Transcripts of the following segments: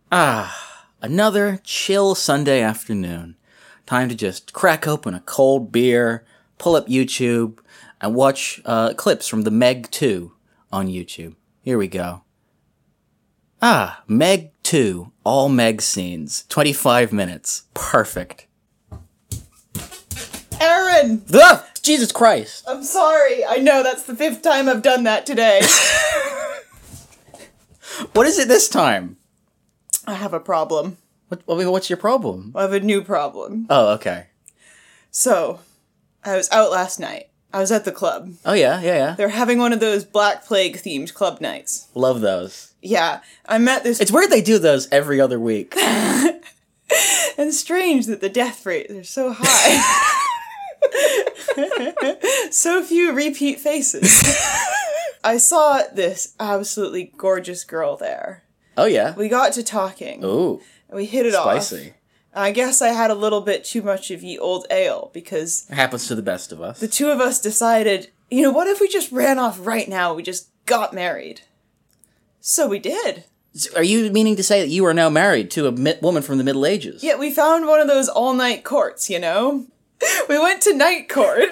Another chill Sunday afternoon. Time to just crack open a cold beer, pull up YouTube, and watch clips from the Meg 2 on YouTube. Here we go. Meg 2. All Meg scenes. 25 minutes. Perfect. Aaron! Jesus Christ. I'm sorry. I know that's the 5th time I've done that today. What is it this time? I have a problem. What's your problem? I have a new problem. Oh, okay. So, I was out last night. I was at the club. Oh, yeah. They're having one of those Black Plague-themed club nights. Love those. Yeah, I met this... It's weird they do those every other week. And strange that the death rates are so high. So few repeat faces. I saw this absolutely gorgeous girl there. Oh, yeah? We got to talking. Ooh. And we hit it Spicy. off. I guess I had a little bit too much of ye old ale, because... It happens to the best of us. The two of us decided, what if we just ran off right now? We just got married. So we did. Are you meaning to say that you are now married to a woman from the Middle Ages? Yeah, we found one of those all-night courts, We went to night court.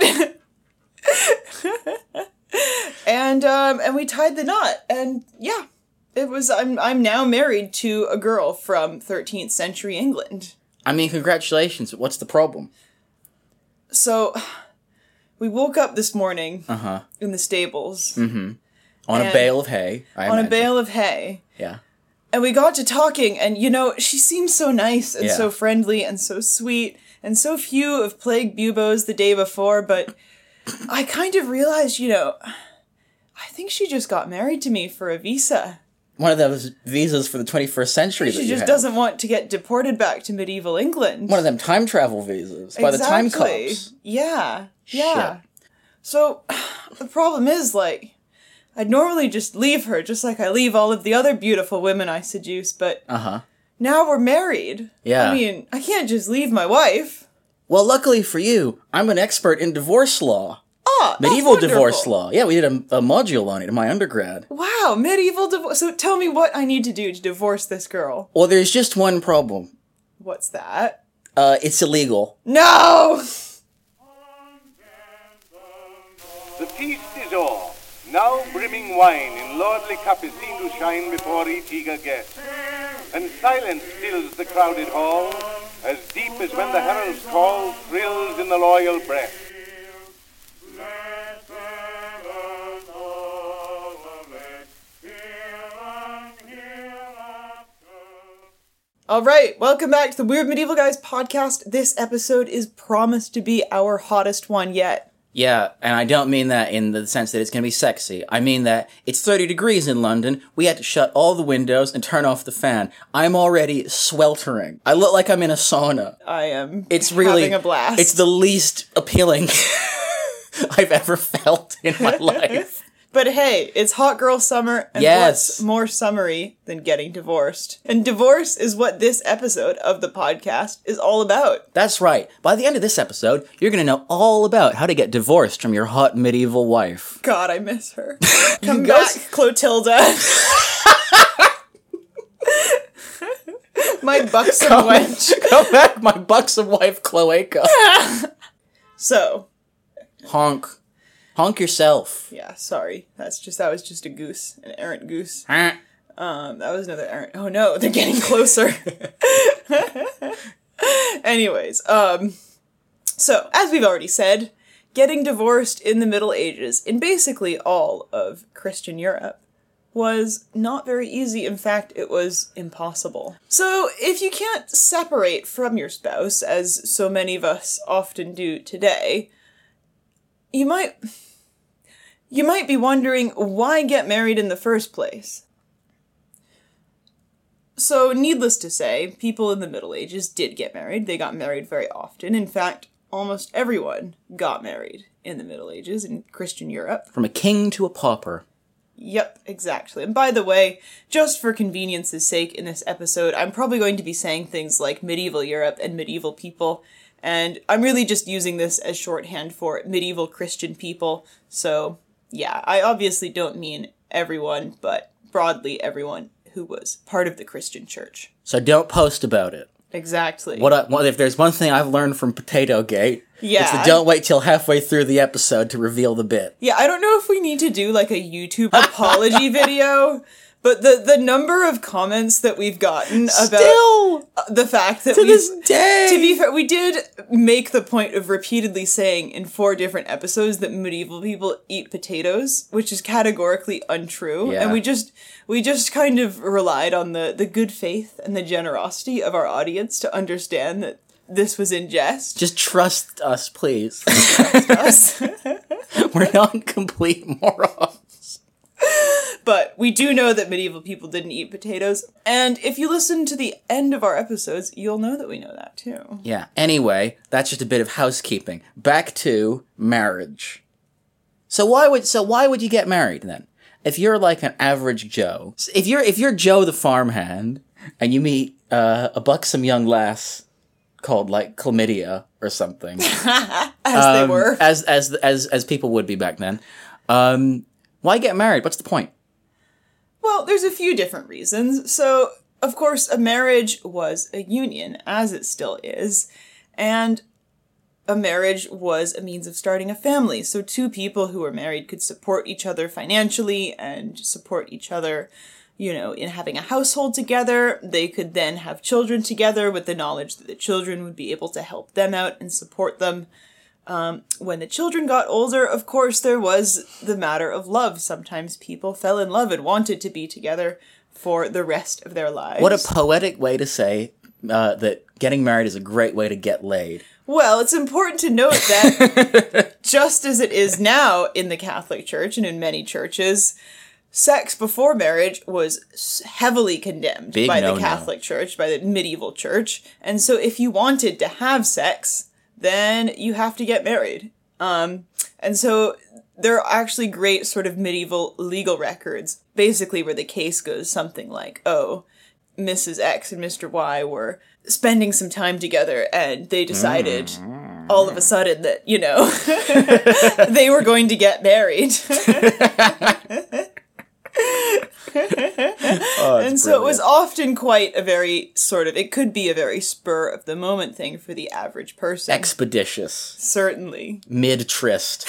And we tied the knot. And yeah, it was, I'm now married to a girl from 13th century England. I mean, congratulations. What's the problem? So, we woke up this morning Uh-huh. in the stables. Mm-hmm. On a bale of hay, I imagine. A bale of hay. Yeah. And we got to talking, and, she seemed so nice and so friendly and so sweet, and so few of plague buboes the day before, but I kind of realized, I think she just got married to me for a visa. One of those visas for the 21st century that She you just have. doesn't want to get deported back to medieval England. One of them time travel visas by the time cops. Yeah. Shit. So, the problem is, I'd normally just leave her, just like I leave all of the other beautiful women I seduce, but now we're married. Yeah. I mean, I can't just leave my wife. Well, luckily for you, I'm an expert in divorce law. Medieval that's divorce wonderful. law. Yeah, we did a module on it in my undergrad. Wow, medieval divorce. So tell me what I need to do to divorce this girl. Well, there's just one problem. What's that? It's illegal. No! The feast is o'er. Now brimming wine in lordly cup is seen to shine before each eager guest. And silence fills the crowded hall, as deep as when the herald's call thrills in the loyal breast. All right, welcome back to the Weird Medieval Guys podcast. This episode is promised to be our hottest one yet. Yeah, and I don't mean that in the sense that it's going to be sexy. I mean that it's 30 degrees in London. We had to shut all the windows and turn off the fan. I'm already sweltering. I look like I'm in a sauna. I am Having a blast. It's the least appealing I've ever felt in my life. But hey, it's hot girl summer, and Yes. what's more summery than getting divorced? And divorce is what this episode of the podcast is all about. That's right. By the end of this episode, you're going to know all about how to get divorced from your hot medieval wife. God, I miss her. Come go back, Clotilda. My buxom wench. Come back, my buxom wife, Cloaca. So, Honk yourself. yeah, sorry. That was just a goose, an errant goose. Huh? That was another errant. Oh no, they're getting closer. Anyways, so, as we've already said, getting divorced in the Middle Ages, in basically all of Christian Europe, was not very easy. In fact, it was impossible. So, if you can't separate from your spouse, as so many of us often do today, you might be wondering, why get married in the first place? So, needless to say, people in the Middle Ages did get married. They got married very often. In fact, almost everyone got married in the Middle Ages in Christian Europe. From a king to a pauper. Yep, exactly. And by the way, just for convenience's sake in this episode, I'm probably going to be saying things like medieval Europe and medieval people, and I'm really just using this as shorthand for medieval Christian people. So, yeah, I obviously don't mean everyone, but broadly everyone who was part of the Christian church. So don't post about it. Exactly. If there's one thing I've learned from Potato Gate, it's to don't wait till halfway through the episode to reveal the bit. Yeah, I don't know if we need to do like a YouTube apology video, but the number of comments that we've gotten about the fact that to this day, to be fair, we did make the point of repeatedly saying in 4 different episodes that medieval people eat potatoes, which is categorically untrue. Yeah. And we just kind of relied on the good faith and the generosity of our audience to understand that this was in jest. Just trust us, please. Trust us. We're not complete morons. But we do know that medieval people didn't eat potatoes. And if you listen to the end of our episodes, you'll know that we know that too. Yeah. Anyway, that's just a bit of housekeeping. Back to marriage. So why would you get married then? If you're like an average Joe, if you're Joe the farmhand and you meet a buxom young lass called like Chlamydia or something, As they were, as people would be back then, why get married? What's the point? well, there's a few different reasons. So, of course, a marriage was a union, as it still is, and a marriage was a means of starting a family. So 2 people who were married could support each other financially and support each other, in having a household together. They could then have children together with the knowledge that the children would be able to help them out and support them. When the children got older, of course, there was the matter of love. Sometimes people fell in love and wanted to be together for the rest of their lives. What a poetic way to say that getting married is a great way to get laid. Well, it's important to note that just as it is now in the Catholic Church and in many churches, sex before marriage was heavily condemned by the Catholic Church, by the medieval church. And so if you wanted to have sex, then you have to get married. And so there are actually great sort of medieval legal records, basically where the case goes something like, Mrs. X and Mr. Y were spending some time together and they decided all of a sudden that, they were going to get married. And so it was often quite a very it could be a very spur of the moment thing for the average person. Expeditious. Certainly. Mid-tryst.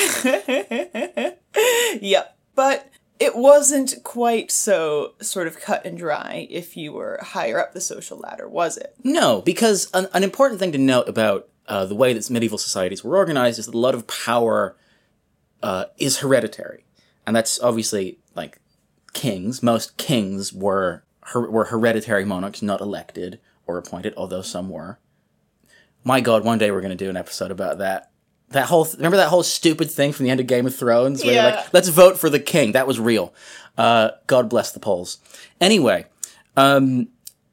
Yep. But it wasn't quite so sort of cut and dry if you were higher up the social ladder, was it? No, because an important thing to note about the way that medieval societies were organized is that a lot of power is hereditary. And that's obviously, like, kings. Most kings were hereditary monarchs, not elected or appointed, although some were. My God, one day we're going to do an episode about that. Remember that whole stupid thing from the end of Game of Thrones? Where they're like, let's vote for the king. That was real. God bless the Poles. Anyway, so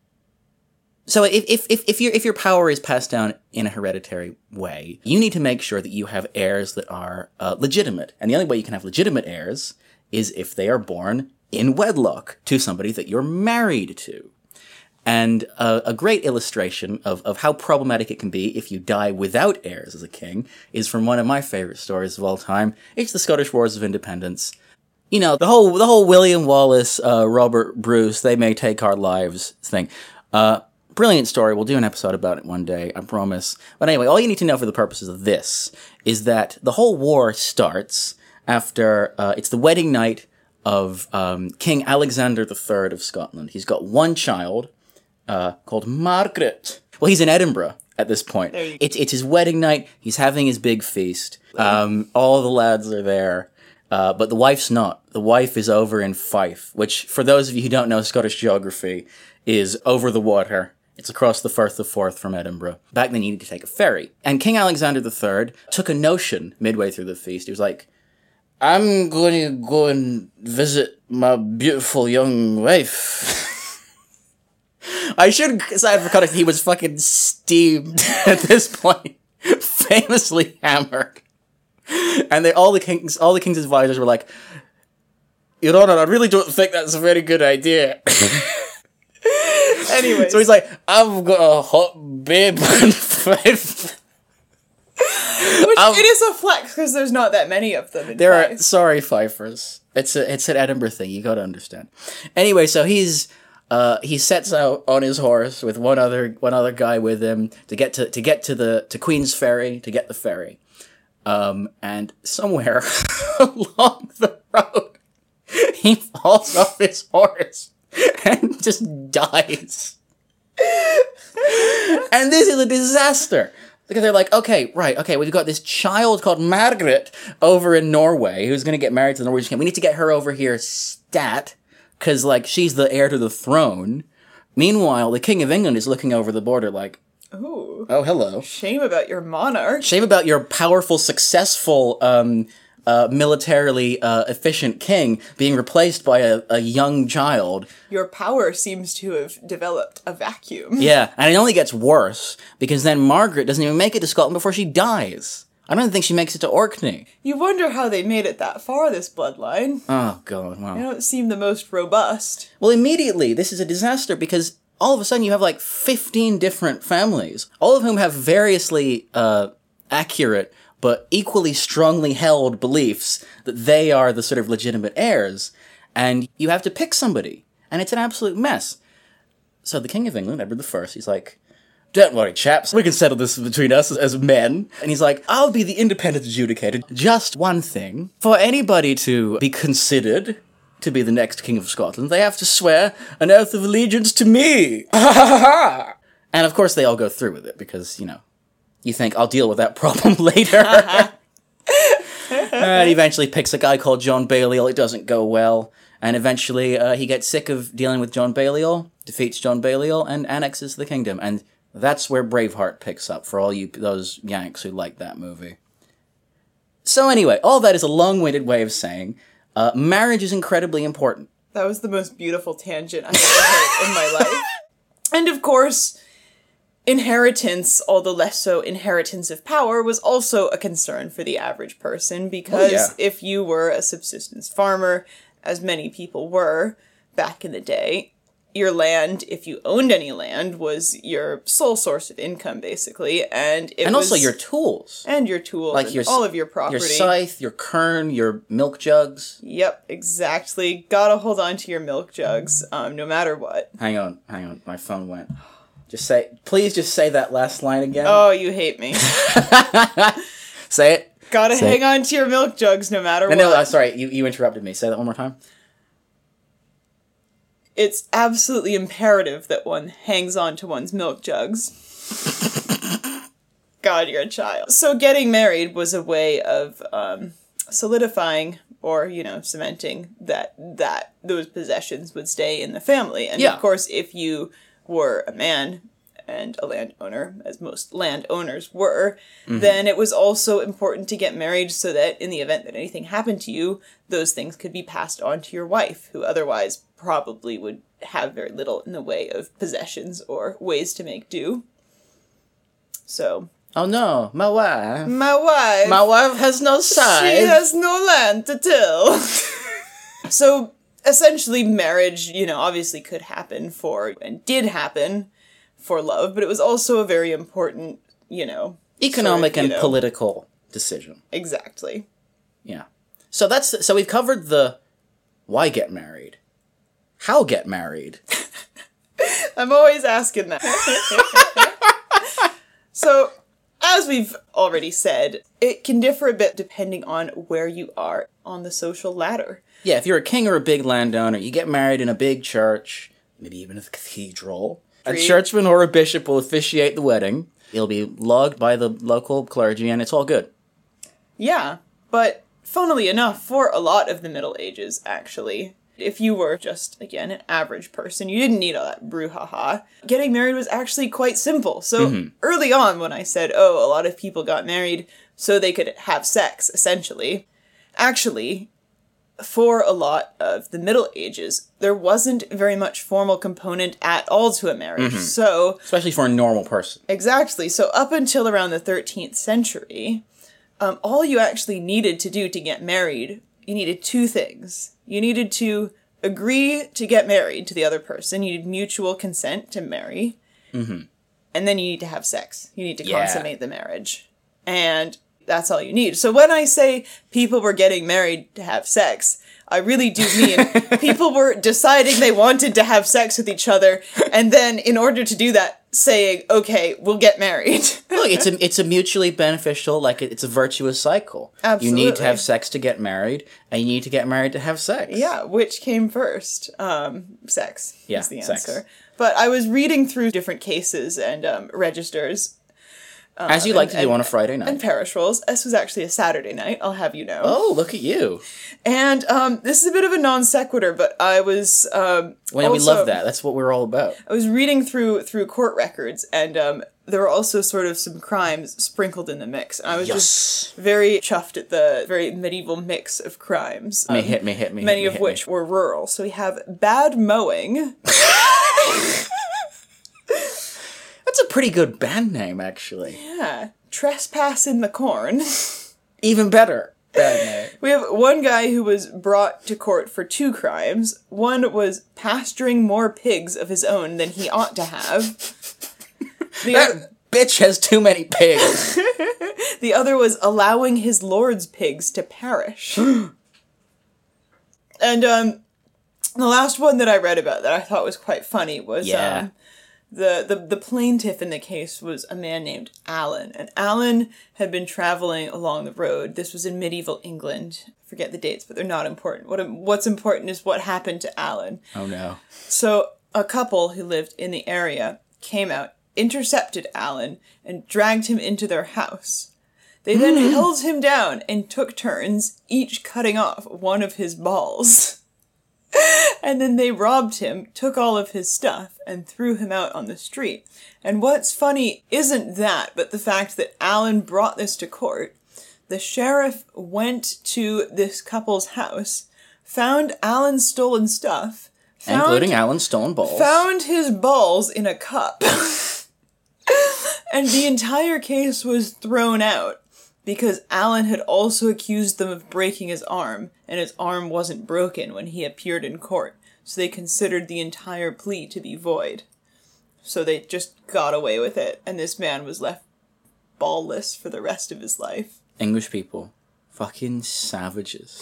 if your power is passed down in a hereditary way, you need to make sure that you have heirs that are legitimate. And the only way you can have legitimate heirs is if they are born in wedlock to somebody that you're married to. And a great illustration of how problematic it can be if you die without heirs as a king is from one of my favorite stories of all time. It's the Scottish Wars of Independence. The whole William Wallace, Robert Bruce, they may take our lives thing. Brilliant story. We'll do an episode about it one day, I promise. But anyway, all you need to know for the purposes of this is that the whole war starts after, it's the wedding night of King Alexander III of Scotland. He's got one child called Margaret. Well, he's in Edinburgh at this point. It's his wedding night. He's having his big feast. All the lads are there. But the wife's not. The wife is over in Fife, which, for those of you who don't know Scottish geography, is over the water. It's across the Firth of Forth from Edinburgh. Back then you needed to take a ferry. And King Alexander III took a notion midway through the feast. He was like, I'm going to go and visit my beautiful young wife. I should say for context, he was fucking steamed at this point. Famously hammered. And all the king's advisors were like, Your Honor, I really don't think that's a very good idea. Anyway. So he's like, I've got a hot babe on Fife. It is a flex because there's not that many of them in Fife. Sorry, Fifers. It's an Edinburgh thing. You got to understand. Anyway, so he's he sets out on his horse with one other guy with him to get to Queen's Ferry, to get the ferry. And somewhere along the road, he falls off his horse and just dies. And this is a disaster. Because they're like, okay, we've got this child called Margaret over in Norway who's going to get married to the Norwegian king. We need to get her over here stat, because, like, she's the heir to the throne. Meanwhile, the King of England is looking over the border like, Ooh. oh, hello. Shame about your monarch. Shame about your powerful, successful, militarily efficient king being replaced by a young child. Your power seems to have developed a vacuum. Yeah, and it only gets worse, because then Margaret doesn't even make it to Scotland before she dies. I don't think she makes it to Orkney. You wonder how they made it that far, this bloodline. Oh, God, wow. They don't seem the most robust. Well, immediately, this is a disaster, because all of a sudden you have, like, 15 different families, all of whom have variously accurate but equally strongly held beliefs that they are the sort of legitimate heirs, and you have to pick somebody, and it's an absolute mess. So the King of England, Edward I, he's like, don't worry, chaps, we can settle this between us as men. And he's like, I'll be the independent adjudicator. Just one thing. For anybody to be considered to be the next King of Scotland, they have to swear an oath of allegiance to me. And of course they all go through with it, because, you know, you think, I'll deal with that problem later. And he eventually picks a guy called John Balliol. It doesn't go well. And eventually he gets sick of dealing with John Balliol, defeats John Balliol, and annexes the kingdom. And that's where Braveheart picks up, for all you those Yanks who like that movie. So anyway, all that is a long-winded way of saying marriage is incredibly important. That was the most beautiful tangent I've ever heard in my life. And of course, inheritance, although less so inheritance of power, was also a concern for the average person, because if you were a subsistence farmer, as many people were back in the day, your land, if you owned any land, was your sole source of income, basically, and also your tools. And your tools, like and all of your property. Your scythe, your kern, your milk jugs. Yep, exactly. Gotta hold on to your milk jugs, no matter what. Hang on, my phone went. Please just say that last line again. Oh, you hate me. Say it. Gotta hang on to your milk jugs no matter what. No, sorry, you interrupted me. Say that one more time. It's absolutely imperative that one hangs on to one's milk jugs. God, you're a child. So getting married was a way of solidifying or, cementing that those possessions would stay in the family. And of course, if you were a man and a landowner, as most landowners were, then it was also important to get married so that in the event that anything happened to you, those things could be passed on to your wife, who otherwise probably would have very little in the way of possessions or ways to make do. So... Oh no, my wife. My wife. My wife has no scythe. She has no land to till. So... essentially, marriage, obviously could happen and did happen for love, but it was also a very important, economic and political decision. Exactly. Yeah. So we've covered the why get married, how get married. I'm always asking that. So, as we've already said, it can differ a bit depending on where you are on the social ladder. Yeah, if you're a king or a big landowner, you get married in a big church, maybe even a cathedral. A churchman or a bishop will officiate the wedding. It'll be logged by the local clergy, and it's all good. Yeah, but funnily enough, for a lot of the Middle Ages, actually, if you were just, again, an average person, you didn't need all that brouhaha. Getting married was actually quite simple. So early on, when I said, a lot of people got married so they could have sex, essentially, actually... for a lot of the Middle Ages, there wasn't very much formal component at all to a marriage. So, especially for a normal person. Exactly. So up until around the 13th century, all you actually needed to do to get married, you needed two things. You needed to agree to get married to the other person. You needed mutual consent to marry. And then you need to have sex. You need to consummate the marriage. And... that's all you need. So when I say people were getting married to have sex, I really do mean people were deciding they wanted to have sex with each other, and then in order to do that, saying, okay, we'll get married. Look, it's a mutually beneficial, like, it's a virtuous cycle. Absolutely. You need to have sex to get married, and you need to get married to have sex. Yeah, which came first? Sex Yeah, is the sex. answer. But I was reading through different cases and registers. As you like to do on a Friday night. And parish rolls. This was actually a Saturday night, I'll have you know. Oh, look at you. And this is a bit of a non sequitur, but I was Well, we love that. That's what we're all about. I was reading through court records, and there were also sort of some crimes sprinkled in the mix. And I was just very chuffed at the very medieval mix of crimes. Hit me. Many of which were rural. So we have bad mowing. That's a pretty good band name, actually. Yeah. Trespass in the corn. Even better. Band name. We have one guy who was brought to court for 2 crimes. One was pasturing more pigs of his own than he ought to have. That bitch has too many pigs. The other was allowing his lord's pigs to perish. And the last one that I read about that I thought was quite funny was the plaintiff in the case was a man named Alan. And Alan had been traveling along the road. This was in medieval England. I forget the dates, but they're not important. What's important is what happened to Alan. Oh no. So a couple who lived in the area came out, intercepted Alan, and dragged him into their house. They then held him down and took turns, each cutting off one of his balls. And then they robbed him, took all of his stuff, and threw him out on the street. And what's funny isn't that, but the fact that Alan brought this to court. The sheriff went to this couple's house, found Alan's stolen stuff, including Alan's stolen balls. Found his balls in a cup. And the entire case was thrown out because Alan had also accused them of breaking his arm, and his arm wasn't broken when he appeared in court, so they considered the entire plea to be void. So they just got away with it, and this man was left ballless for the rest of his life. English people. Fucking savages.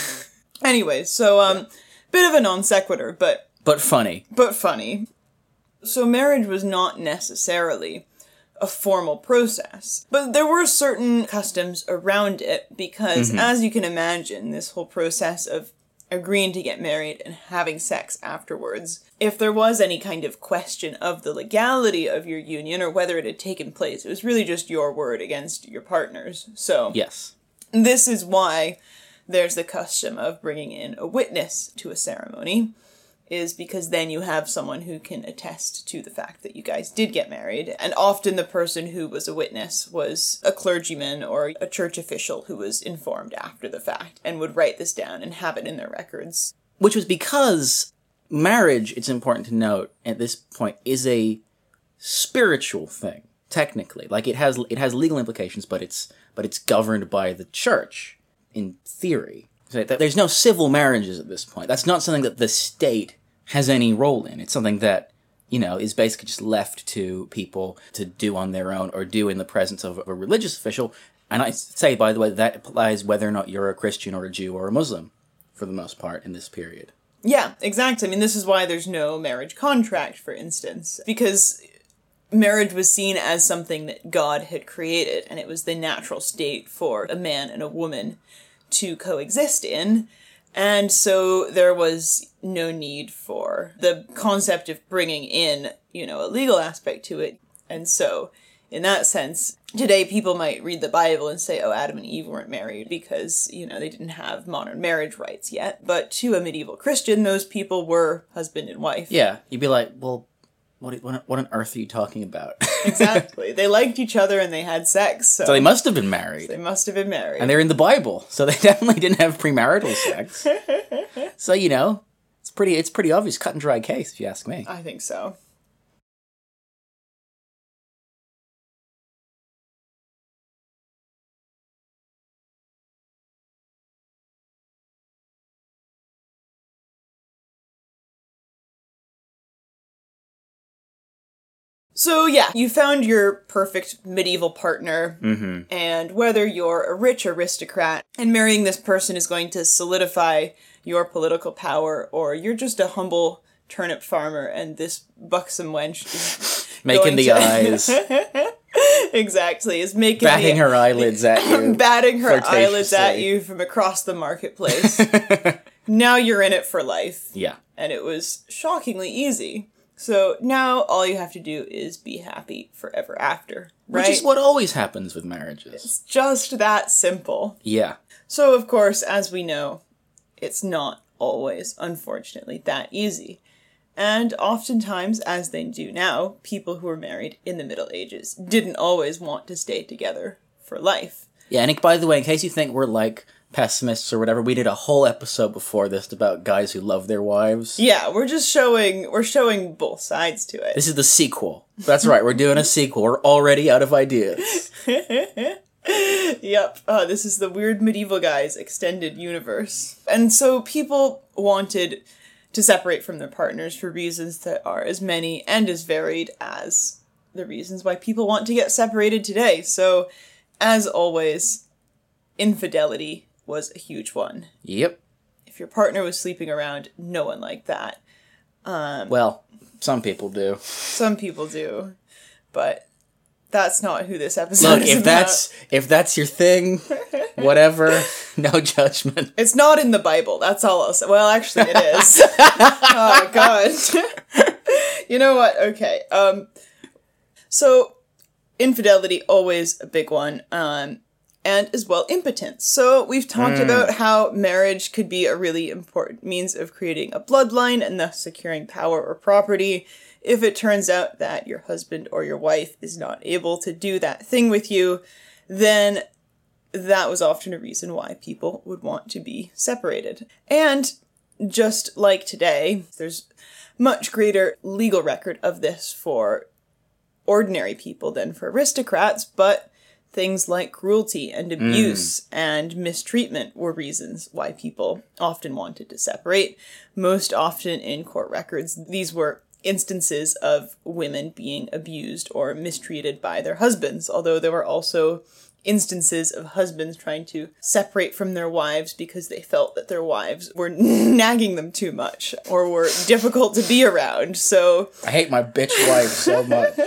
Anyway, so, bit of a non sequitur, but... But funny. But funny. So marriage was not necessarily a formal process. But there were certain customs around it because, as you can imagine, this whole process of agreeing to get married and having sex afterwards, if there was any kind of question of the legality of your union or whether it had taken place, it was really just your word against your partner's. So, yes. This is why there's the custom of bringing in a witness to a ceremony, is because then you have someone who can attest to the fact that you guys did get married. And often the person who was a witness was a clergyman or a church official who was informed after the fact and would write this down and have it in their records. Which was because marriage, it's important to note at this point, is a spiritual thing, technically. Like, it has legal implications, but it's governed by the church, in theory. So there's no civil marriages at this point. That's not something that the state has any role in. It's something that, is basically just left to people to do on their own or do in the presence of a religious official. And I say, by the way, that applies whether or not you're a Christian or a Jew or a Muslim, for the most part, in this period. Yeah, exactly. I mean, this is why there's no marriage contract, for instance, because marriage was seen as something that God had created, and it was the natural state for a man and a woman to coexist in, and so there was no need for the concept of bringing in, a legal aspect to it. And so, in that sense, today people might read the Bible and say, oh, Adam and Eve weren't married because, they didn't have modern marriage rights yet. But to a medieval Christian, those people were husband and wife. Yeah, you'd be like, well, what on earth are you talking about? Exactly. They liked each other and they had sex. So they must have been married. And they're in the Bible, so they definitely didn't have premarital sex. So, it's pretty obvious, cut and dry case, if you ask me. I think so. So yeah, you found your perfect medieval partner, and whether you're a rich aristocrat and marrying this person is going to solidify your political power, or you're just a humble turnip farmer and this buxom wench is Making the eyes. Exactly, is making Batting her eyelids at you. batting her eyelids at flirtatiously. you from across the marketplace. Now you're in it for life. Yeah. And it was shockingly easy. So now all you have to do is be happy forever after, right? Which is what always happens with marriages. It's just that simple. Yeah. So, of course, as we know, it's not always, unfortunately, that easy. And oftentimes, as they do now, people who were married in the Middle Ages didn't always want to stay together for life. Yeah, and by the way, in case you think we're like pessimists or whatever, we did a whole episode before this about guys who love their wives. Yeah, we're showing both sides to it. This is the sequel. That's right, we're doing a sequel. We're already out of ideas. Yep, this is the Weird Medieval Guys extended universe. And so people wanted to separate from their partners for reasons that are as many and as varied as the reasons why people want to get separated today. So, as always, infidelity was a huge one. Yep. If your partner was sleeping around, no one liked that. Well, some people do. Some people do, but that's not who this episode Look, is about. if that's your thing, whatever, no judgment. It's not in the Bible, that's all I'll say. Well, actually it is. Oh, God. You know what? Okay. So, infidelity, always a big one. And as well, impotence. So, we've talked about how marriage could be a really important means of creating a bloodline and thus securing power or property. If it turns out that your husband or your wife is not able to do that thing with you, then that was often a reason why people would want to be separated. And just like today, there's much greater legal record of this for ordinary people than for aristocrats, but things like cruelty and abuse and mistreatment were reasons why people often wanted to separate. Most often in court records, these were instances of women being abused or mistreated by their husbands, although there were also instances of husbands trying to separate from their wives because they felt that their wives were nagging them too much or were difficult to be around. So I hate my bitch wife so much.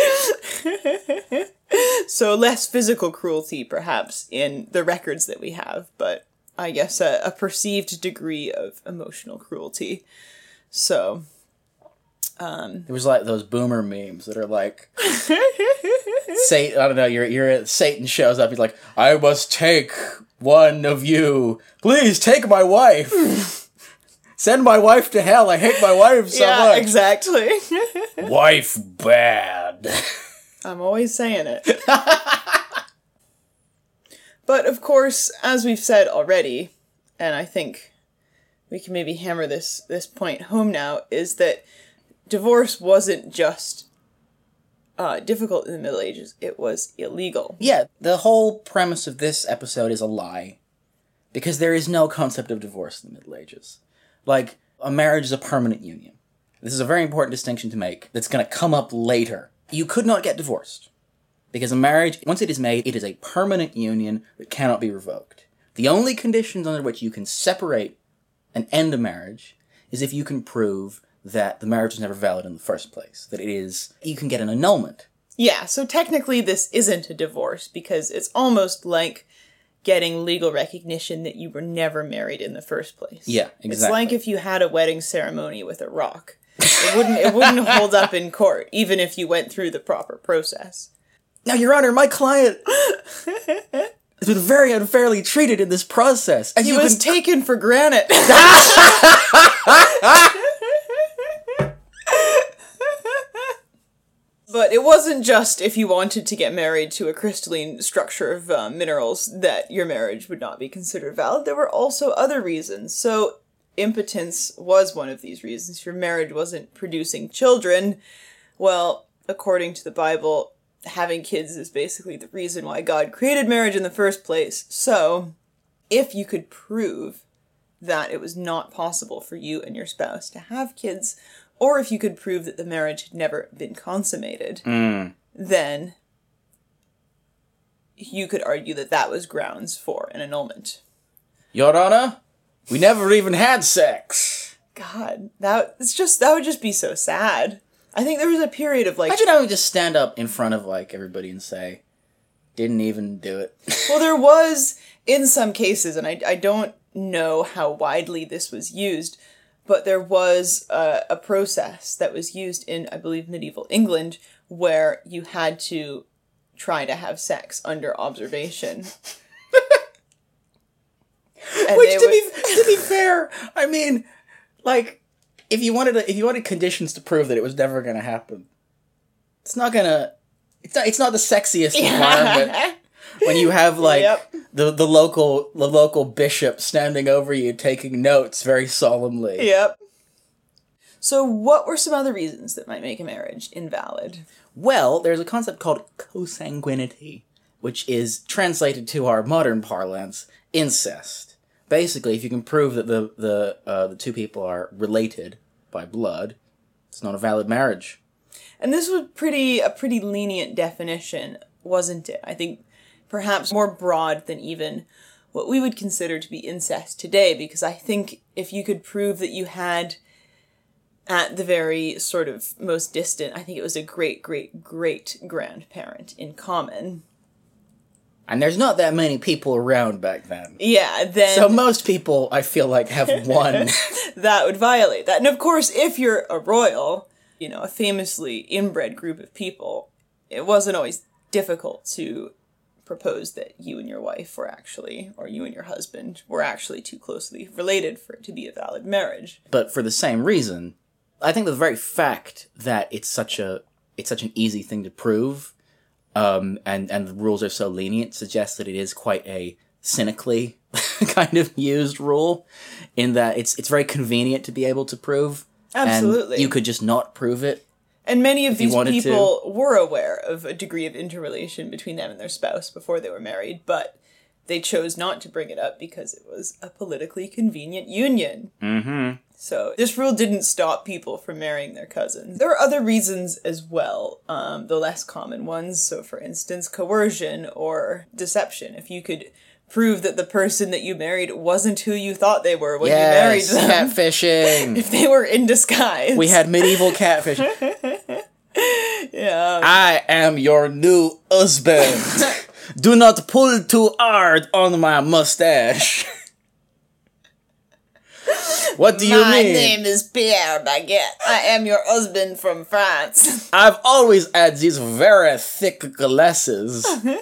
So less physical cruelty, perhaps, in the records that we have, but I guess a perceived degree of emotional cruelty. So It was like those boomer memes that are like, I don't know, you're Satan shows up, he's like, I must take one of you. Please take my wife. Send my wife to hell. I hate my wife so much. Yeah, exactly. Wife bad. I'm always saying it. But of course, as we've said already, and I think we can maybe hammer this point home now, is that divorce wasn't just difficult in the Middle Ages, it was illegal. Yeah, the whole premise of this episode is a lie. Because there is no concept of divorce in the Middle Ages. Like, a marriage is a permanent union. This is a very important distinction to make that's going to come up later. You could not get divorced. Because a marriage, once it is made, it is a permanent union that cannot be revoked. The only conditions under which you can separate and end a marriage is if you can prove that the marriage was never valid in the first place. That it is, you can get an annulment. Yeah, so technically this isn't a divorce because it's almost like getting legal recognition that you were never married in the first place. Yeah, exactly. It's like if you had a wedding ceremony with a rock. It wouldn't hold up in court, even if you went through the proper process. Now, Your Honor, my client has been very unfairly treated in this process. And He was taken for granted. But it wasn't just if you wanted to get married to a crystalline structure of minerals that your marriage would not be considered valid. There were also other reasons. So impotence was one of these reasons. If your marriage wasn't producing children, well, according to the Bible, having kids is basically the reason why God created marriage in the first place. So if you could prove that it was not possible for you and your spouse to have kids or if you could prove that the marriage had never been consummated, then you could argue that that was grounds for an annulment. Your Honor, we never even had sex. God, that would just be so sad. I think there was a period of like... Imagine I would just stand up in front of like everybody and say, didn't even do it. Well, there was, in some cases, and I don't know how widely this was used, but there was a process that was used in, I believe, medieval England, where you had to try to have sex under observation. Which, to be fair, I mean, like, if you wanted conditions to prove that it was never going to happen, it's not the sexiest environment when you have like the local bishop standing over you taking notes very solemnly. Yep. So what were some other reasons that might make a marriage invalid? Well, there's a concept called consanguinity, which is translated to our modern parlance, incest. Basically, if you can prove that the two people are related by blood, it's not a valid marriage. And this was a pretty lenient definition, wasn't it? I think perhaps more broad than even what we would consider to be incest today, because I think if you could prove that you had, at the very sort of most distant, I think it was a great-great-great-grandparent in common. And there's not that many people around back then. Yeah, then... So most people, I feel like, have one. That would violate that. And of course, if you're a royal, a famously inbred group of people, it wasn't always difficult to propose that you and your wife were actually, or you and your husband were actually too closely related for it to be a valid marriage. But for the same reason, I think the very fact that it's such an easy thing to prove, and the rules are so lenient, suggests that it is quite a cynically kind of used rule, in that it's very convenient to be able to prove. Absolutely. And you could just not prove it. And many of these people were aware of a degree of interrelation between them and their spouse before they were married, but they chose not to bring it up because it was a politically convenient union. Mm-hmm. So this rule didn't stop people from marrying their cousins. There are other reasons as well, the less common ones. So for instance, coercion or deception. If you could prove that the person that you married wasn't who you thought they were when you married them. Catfishing. If they were in disguise. We had medieval catfishing. Yeah. I am your new husband. Do not pull too hard on my mustache. What do you mean? My name is Pierre Baguette. I am your husband from France. I've always had these very thick glasses.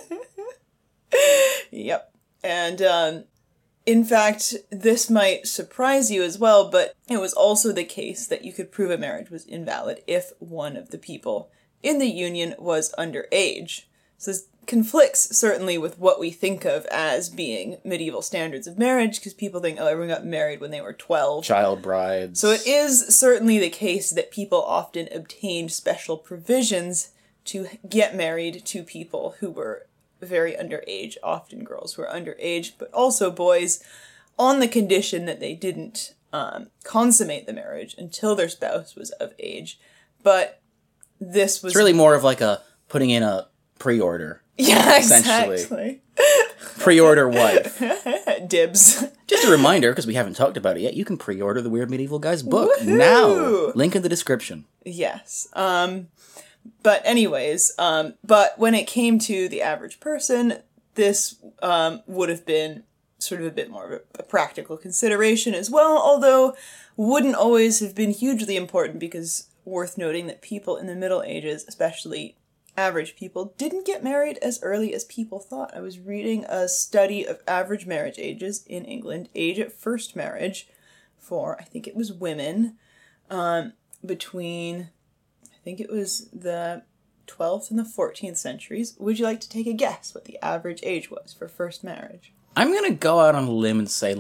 Yep. And, in fact, this might surprise you as well, but it was also the case that you could prove a marriage was invalid if one of the people in the union was underage. So this conflicts certainly with what we think of as being medieval standards of marriage, because people think, oh, everyone got married when they were 12. Child brides. So it is certainly the case that people often obtained special provisions to get married to people who were very underage, often girls who were underage, but also boys, on the condition that they didn't consummate the marriage until their spouse was of age. But this was... It's really more of like a putting in a pre-order. Yeah, essentially. Exactly. Pre-order wife. Dibs. Just a reminder, because we haven't talked about it yet, you can pre-order the Weird Medieval Guys book Woohoo! now. Link in the description. Yes. But anyways, but when it came to the average person, this would have been sort of a bit more of a practical consideration as well, although wouldn't always have been hugely important, because worth noting that people in the Middle Ages, especially average people, didn't get married as early as people thought. I was reading a study of average marriage ages in England, age at first marriage for, I think it was women, between... I think it was the 12th and the 14th centuries. Would you like to take a guess what the average age was for first marriage? I'm going to go out on a limb and say,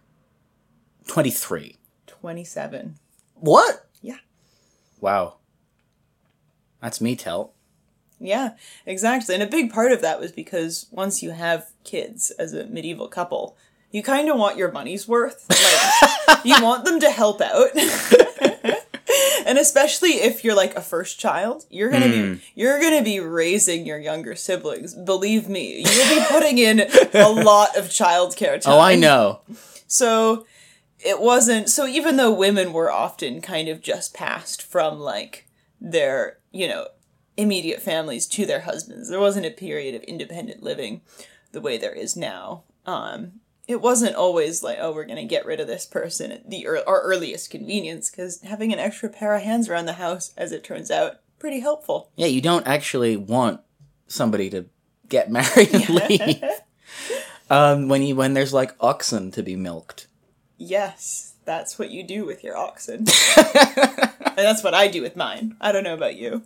23. 27. What? Yeah. Wow. That's me, Telt. Yeah, exactly. And a big part of that was because once you have kids as a medieval couple, you kind of want your money's worth. You want them to help out. And especially if you're like a first child, you're gonna be raising your younger siblings. Believe me, you'll be putting in a lot of childcare time. Oh, I know. So it wasn't, so even though women were often kind of just passed from like their, immediate families to their husbands, there wasn't a period of independent living the way there is now. It wasn't always like, oh, we're going to get rid of this person at our earliest convenience, because having an extra pair of hands around the house, as it turns out, pretty helpful. Yeah, you don't actually want somebody to get married and leave. When there's like oxen to be milked. Yes, that's what you do with your oxen. And that's what I do with mine. I don't know about you.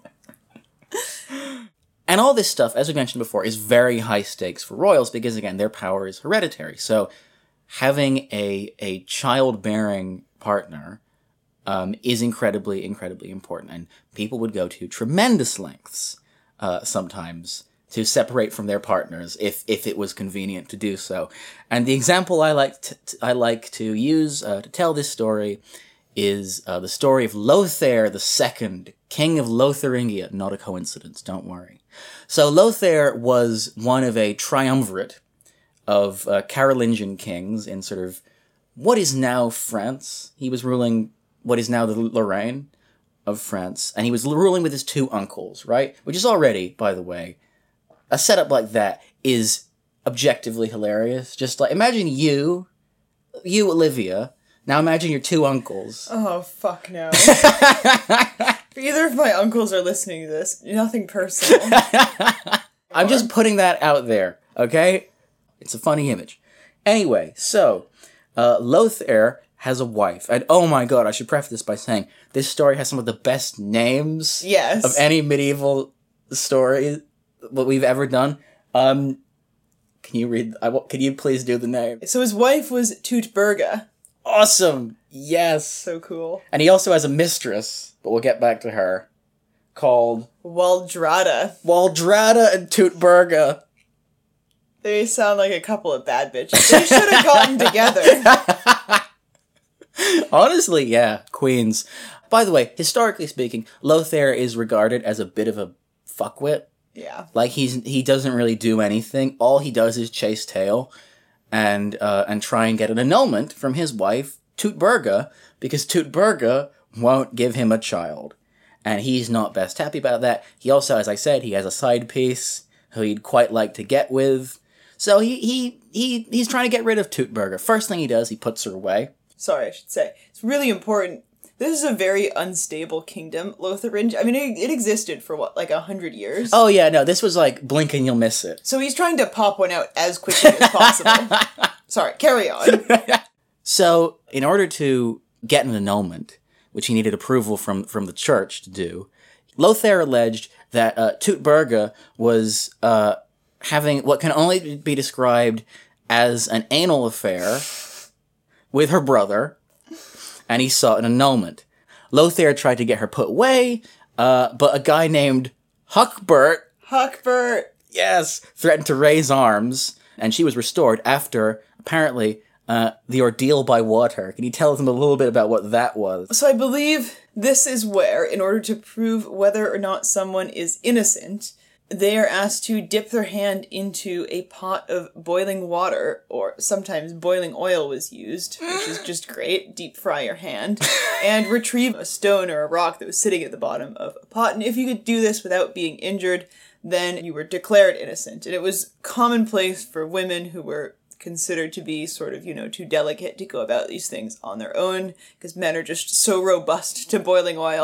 And all this stuff, as we mentioned before, is very high stakes for royals because, again, their power is hereditary. So having a childbearing partner is incredibly, incredibly important. And people would go to tremendous lengths sometimes to separate from their partners if it was convenient to do so. And the example I like to use to tell this story is the story of Lothair II, King of Lotharingia. Not a coincidence, don't worry. So Lothair was one of a triumvirate of Carolingian kings in sort of what is now France. He was ruling what is now the Lorraine of France, and he was ruling with his two uncles, right? Which is already, by the way, a setup like that is objectively hilarious. Just like, imagine you, Olivia. Now imagine your two uncles. Oh, fuck no. If either of my uncles are listening to this, nothing personal. I'm just putting that out there, okay? It's a funny image. Anyway, so, Lothair has a wife. And oh my god, I should preface this by saying, this story has some of the best names of any medieval story that we've ever done. Can you please do the name? So his wife was Tutberga. Awesome! Yes! So cool. And he also has a mistress, but we'll get back to her, called... Waldrada. Waldrada and Tutberga. They sound like a couple of bad bitches. They should have gotten together. Honestly, yeah. Queens. By the way, historically speaking, Lothair is regarded as a bit of a fuckwit. Yeah. Like, he doesn't really do anything. All he does is chase tail and try and get an annulment from his wife, Tutberga, because Tutberga won't give him a child. And he's not best happy about that. He also, as I said, he has a side piece who he'd quite like to get with. So he's trying to get rid of Tutberga. First thing he does, he puts her away. Sorry, I should say. It's really important. This is a very unstable kingdom, Lotharingia. I mean, it existed for, 100 years? Oh, yeah, no, this was like, blink and you'll miss it. So he's trying to pop one out as quickly as possible. Sorry, carry on. So, in order to get an annulment, which he needed approval from the church to do, Lothair alleged that Tutberga was having what can only be described as an anal affair with her brother, and he sought an annulment. Lothair tried to get her put away, but a guy named Hucbert, yes, threatened to raise arms, and she was restored after, apparently, the ordeal by water. Can you tell them a little bit about what that was? So I believe this is where, in order to prove whether or not someone is innocent, they are asked to dip their hand into a pot of boiling water, or sometimes boiling oil was used, which is just great. Deep fry your hand. And retrieve a stone or a rock that was sitting at the bottom of a pot. And if you could do this without being injured, then you were declared innocent. And it was commonplace for women who were considered to be sort of, too delicate to go about these things on their own, because men are just so robust to boiling oil.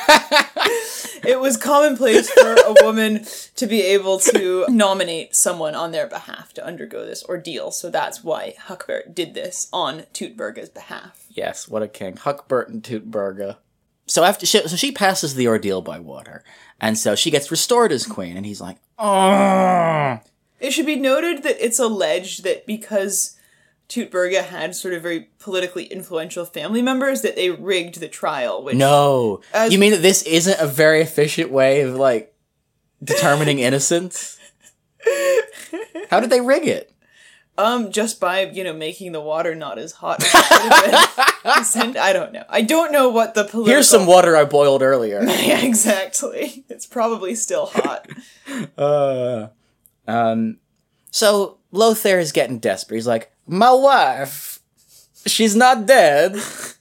It was commonplace for a woman to be able to nominate someone on their behalf to undergo this ordeal, so that's why Hucbert did this on Tutberga's behalf. Yes, what a king. Hucbert and Tutberga. So she passes the ordeal by water, and so she gets restored as queen, and he's like, oh. It should be noted that it's alleged that because Tutberga had sort of very politically influential family members, that they rigged the trial. Which, no. You mean that this isn't a very efficient way of, determining innocence? How did they rig it? Just by, making the water not as hot as it should have been. I don't know. I don't know what the political... Here's some water I boiled earlier. Yeah, exactly. It's probably still hot. So Lothair is getting desperate. He's like, my wife, she's not dead.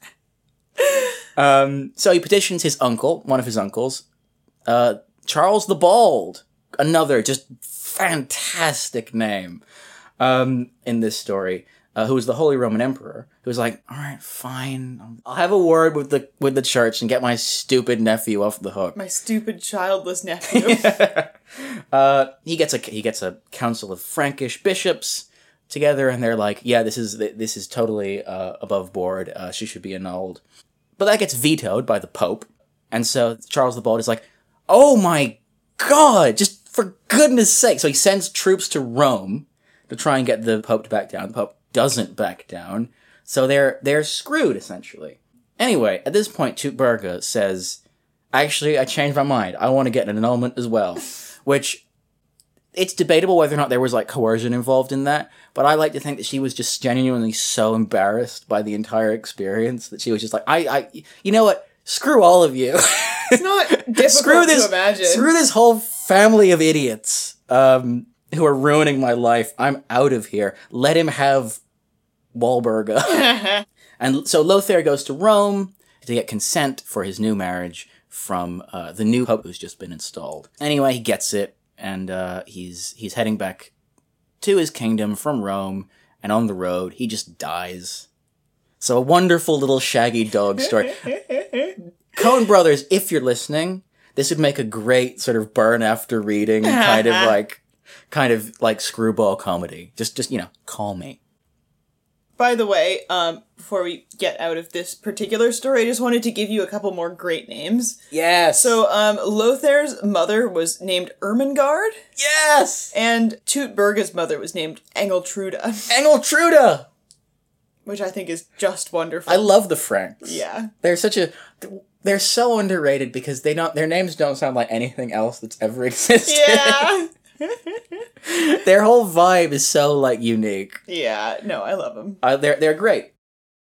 So he petitions his uncle, one of his uncles, Charles the Bald, another just fantastic name, in this story, who was the Holy Roman Emperor, who was like, all right, fine, I'll have a word with the church and get my stupid nephew off the hook. My stupid childless nephew. He gets a council of Frankish bishops together, and they're like, yeah, this is totally above board. She should be annulled. But that gets vetoed by the Pope, and so Charles the Bald is like, oh my god, just for goodness sake. So he sends troops to Rome to try and get the Pope to back down. The Pope doesn't back down, so they're screwed, essentially. Anyway, at this point, Teutberga says, actually, I changed my mind. I want to get an annulment as well. Which, it's debatable whether or not there was, coercion involved in that, but I like to think that she was just genuinely so embarrassed by the entire experience that she was just like, you know what? Screw all of you. It's not difficult to imagine. Screw this whole family of idiots who are ruining my life. I'm out of here. Let him have Walburga. And so Lothair goes to Rome to get consent for his new marriage from the new pope who's just been installed. Anyway, he gets it, and he's heading back to his kingdom from Rome, and on the road, he just dies. So a wonderful little shaggy dog story. Coen Brothers, if you're listening, this would make a great sort of burn after reading kind of like screwball comedy. Just call me. By the way, before we get out of this particular story, I just wanted to give you a couple more great names. Yes. So, Lothair's mother was named Ermengarde. Yes. And Teutberga's mother was named Engeltruda. Engeltruda! Which I think is just wonderful. I love the Franks. Yeah. They're so underrated because their names don't sound like anything else that's ever existed. Yeah. Their whole vibe is so, unique. Yeah, no, I love them. They're great.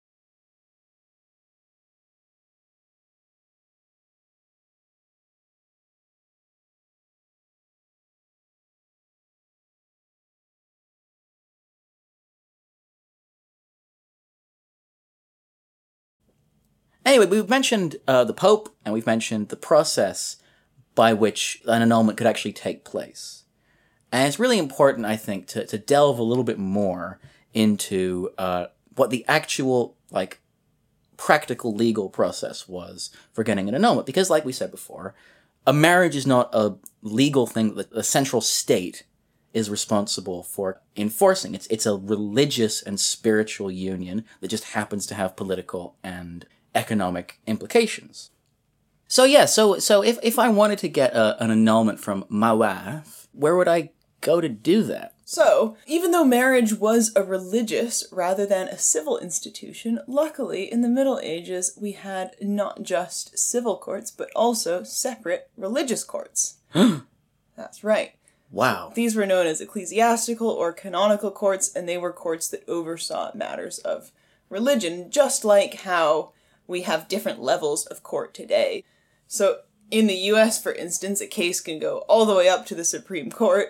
Anyway, we've mentioned the Pope, and we've mentioned the process by which an annulment could actually take place. And it's really important, I think, to delve a little bit more into what the actual, practical legal process was for getting an annulment. Because, like we said before, a marriage is not a legal thing that the central state is responsible for enforcing. It's a religious and spiritual union that just happens to have political and economic implications. So if I wanted to get an annulment from my wife, where would I go to do that? So, even though marriage was a religious rather than a civil institution, luckily in the Middle Ages we had not just civil courts, but also separate religious courts. That's right. Wow. These were known as ecclesiastical or canonical courts, and they were courts that oversaw matters of religion, just like how we have different levels of court today. So, in the US, for instance, a case can go all the way up to the Supreme Court.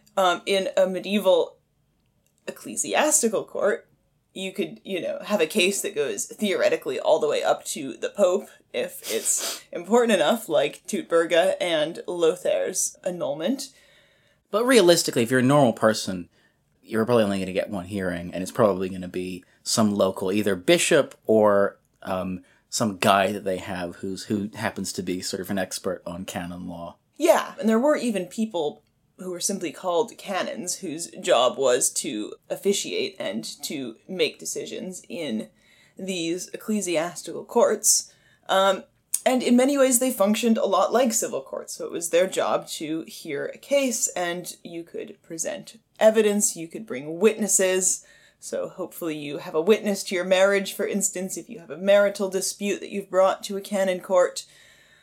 In a medieval ecclesiastical court, you could, have a case that goes theoretically all the way up to the Pope, if it's important enough, like Teutberga and Lothair's annulment. But realistically, if you're a normal person, you're probably only going to get one hearing, and it's probably going to be some local, either bishop or some guy that they have who happens to be sort of an expert on canon law. Yeah, and there were even people who were simply called canons, whose job was to officiate and to make decisions in these ecclesiastical courts. And in many ways, they functioned a lot like civil courts. So it was their job to hear a case, and you could present evidence, you could bring witnesses. So hopefully you have a witness to your marriage, for instance, if you have a marital dispute that you've brought to a canon court.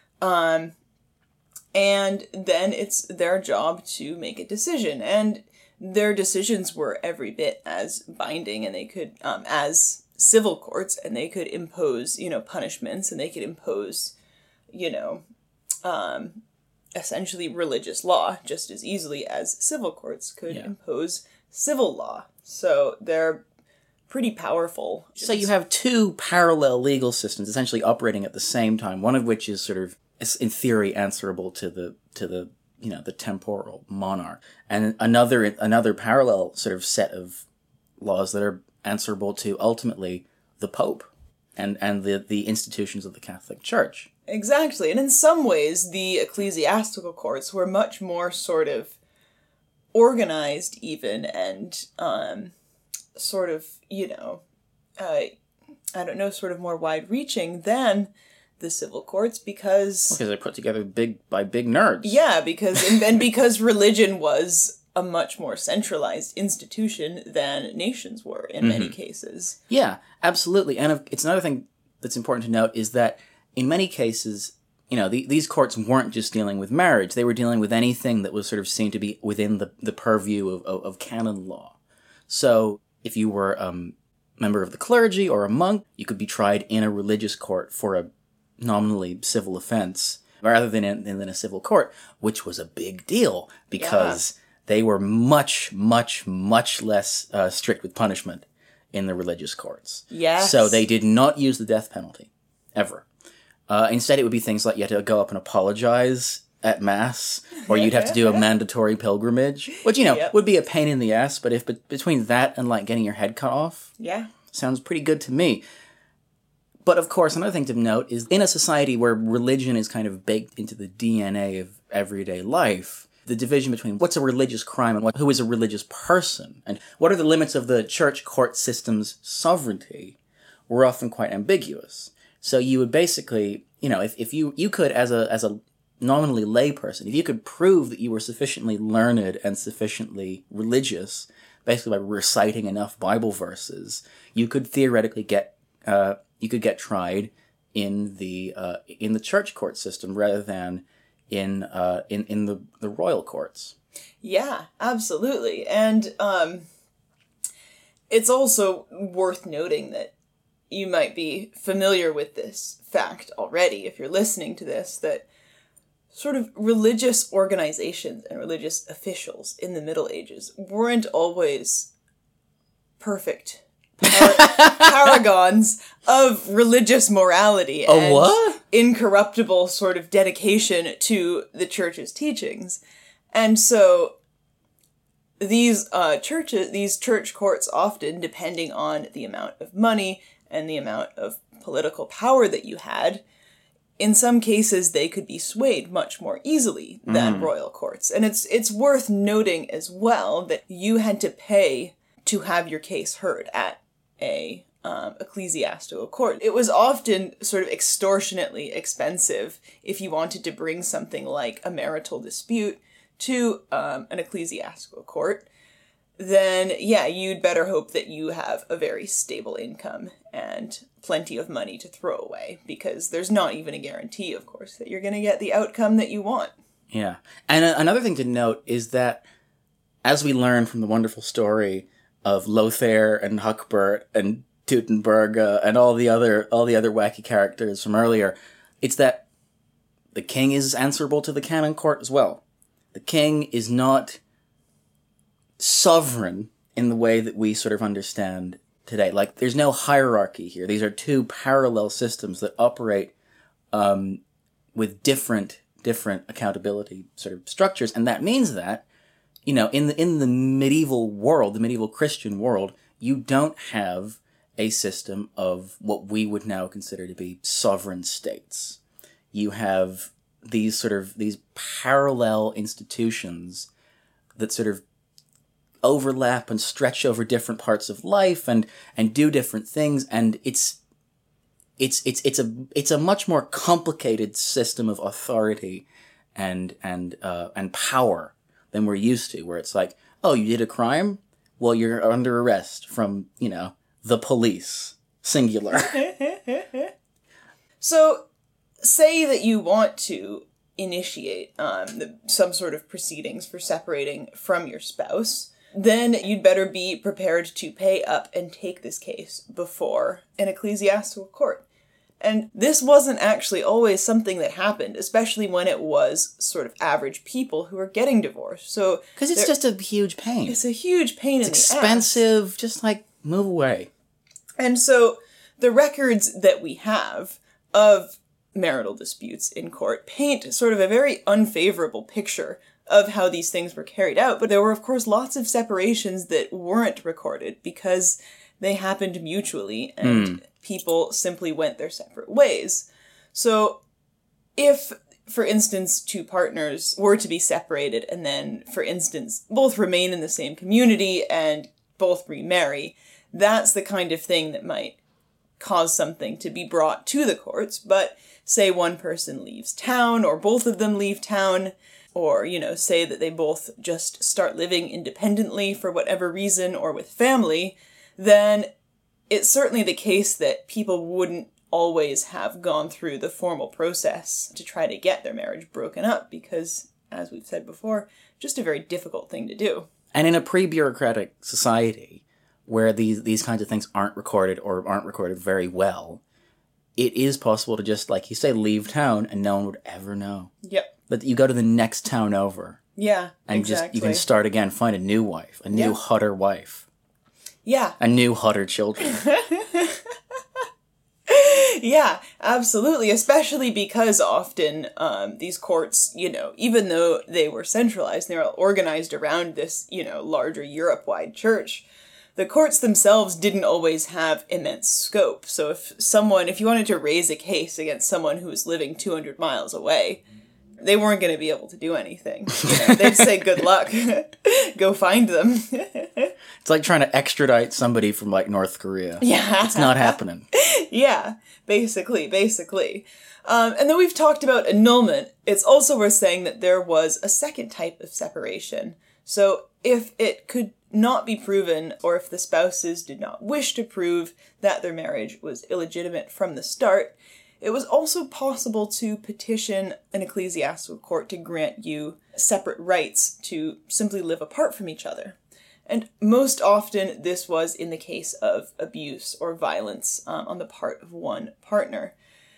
And then it's their job to make a decision. And their decisions were every bit as binding, and they could, as civil courts, and they could impose, punishments, and they could impose, essentially religious law just as easily as civil courts could impose civil law. So they're pretty powerful. So you have two parallel legal systems essentially operating at the same time, one of which is sort of, in theory, answerable to the the temporal monarch, and another parallel sort of set of laws that are answerable to ultimately the Pope and the institutions of the Catholic Church. Exactly, and in some ways the ecclesiastical courts were much more sort of organized even, and sort of, sort of more wide-reaching than the civil courts, because they're put together by big nerds. Yeah, because religion was a much more centralized institution than nations were in many cases. Yeah, absolutely. And it's another thing that's important to note is that in many cases, these courts weren't just dealing with marriage. They were dealing with anything that was sort of seen to be within the purview of canon law. So if you were a member of the clergy or a monk, you could be tried in a religious court for a nominally civil offense rather than in a civil court, which was a big deal because they were much, much, much less strict with punishment in the religious courts. Yes. So they did not use the death penalty, ever. Instead, it would be things like you had to go up and apologize at Mass, or you'd have to do a mandatory pilgrimage, which, would be a pain in the ass, but if between that and, getting your head cut off, sounds pretty good to me. But, of course, another thing to note is in a society where religion is kind of baked into the DNA of everyday life, the division between what's a religious crime and who is a religious person, and what are the limits of the church court system's sovereignty, were often quite ambiguous. So you would basically, if you could, as a nominally lay person, if you could prove that you were sufficiently learned and sufficiently religious, basically by reciting enough Bible verses, you could theoretically get tried in the church court system rather than in the royal courts. Yeah, absolutely. And it's also worth noting that you might be familiar with this fact already if you're listening to this, that sort of religious organizations and religious officials in the Middle Ages weren't always perfect paragons of religious morality and incorruptible sort of dedication to the church's teachings. And so these church courts often, depending on the amount of money and the amount of political power that you had, in some cases they could be swayed much more easily than royal courts. And it's worth noting as well that you had to pay to have your case heard at a ecclesiastical court. It was often sort of extortionately expensive if you wanted to bring something like a marital dispute to an ecclesiastical court. Then, you'd better hope that you have a very stable income and plenty of money to throw away, because there's not even a guarantee, of course, that you're going to get the outcome that you want. Yeah. And another thing to note is that, as we learn from the wonderful story of Lothair and Huckbert and Teutonberg and all the other wacky characters from earlier, it's that the king is answerable to the canon court as well. The king is not sovereign in the way that we sort of understand today. There's no hierarchy here. These are two parallel systems that operate with different accountability sort of structures, and that means that, in the medieval world, the medieval Christian world, you don't have a system of what we would now consider to be sovereign states. You have these parallel institutions that sort of overlap and stretch over different parts of life and do different things, and it's a much more complicated system of authority and power than we're used to, where it's like, oh, you did a crime? Well, you're under arrest from, the police, singular. So, say that you want to initiate some sort of proceedings for separating from your spouse. then you'd better be prepared to pay up and take this case before an ecclesiastical court. And this wasn't actually always something that happened, especially when it was sort of average people who were getting divorced. So Because it's just a huge pain. it's a huge pain in the ass. Expensive, just like, move away. And so the records that we have of marital disputes in court paint sort of a very unfavorable picture of how these things were carried out. But there were, of course, lots of separations that weren't recorded because they happened mutually and people simply went their separate ways. So if, for instance, two partners were to be separated and then, for instance, both remain in the same community and both remarry, that's the kind of thing that might cause something to be brought to the courts. But say one person leaves town, or both of them leave town, or, say that they both just start living independently for whatever reason or with family, then it's certainly the case that people wouldn't always have gone through the formal process to try to get their marriage broken up because, as we've said before, just a very difficult thing to do. And in a pre-bureaucratic society where these kinds of things aren't recorded or aren't recorded very well, it is possible to just, like you say, leave town and no one would ever know. Yep. But you go to the next town over. Yeah, and exactly. just you can start again, find a new wife, a new Hutter wife. Yeah. A new Hutter children. Yeah, absolutely. Especially because often these courts, even though they were centralized, they were organized around this, larger Europe-wide church, the courts themselves didn't always have immense scope. So if you wanted to raise a case against someone who was living 200 miles away, they weren't going to be able to do anything. They'd say, good luck. Go find them. It's like trying to extradite somebody from, like, North Korea. Yeah. It's not happening. Yeah, basically. And then we've talked about annulment. It's also worth saying that there was a second type of separation. So if it could not be proven, or if the spouses did not wish to prove that their marriage was illegitimate from the start, it was also possible to petition an ecclesiastical court to grant you separate rights to simply live apart from each other. And most often this was in the case of abuse or violence on the part of one partner.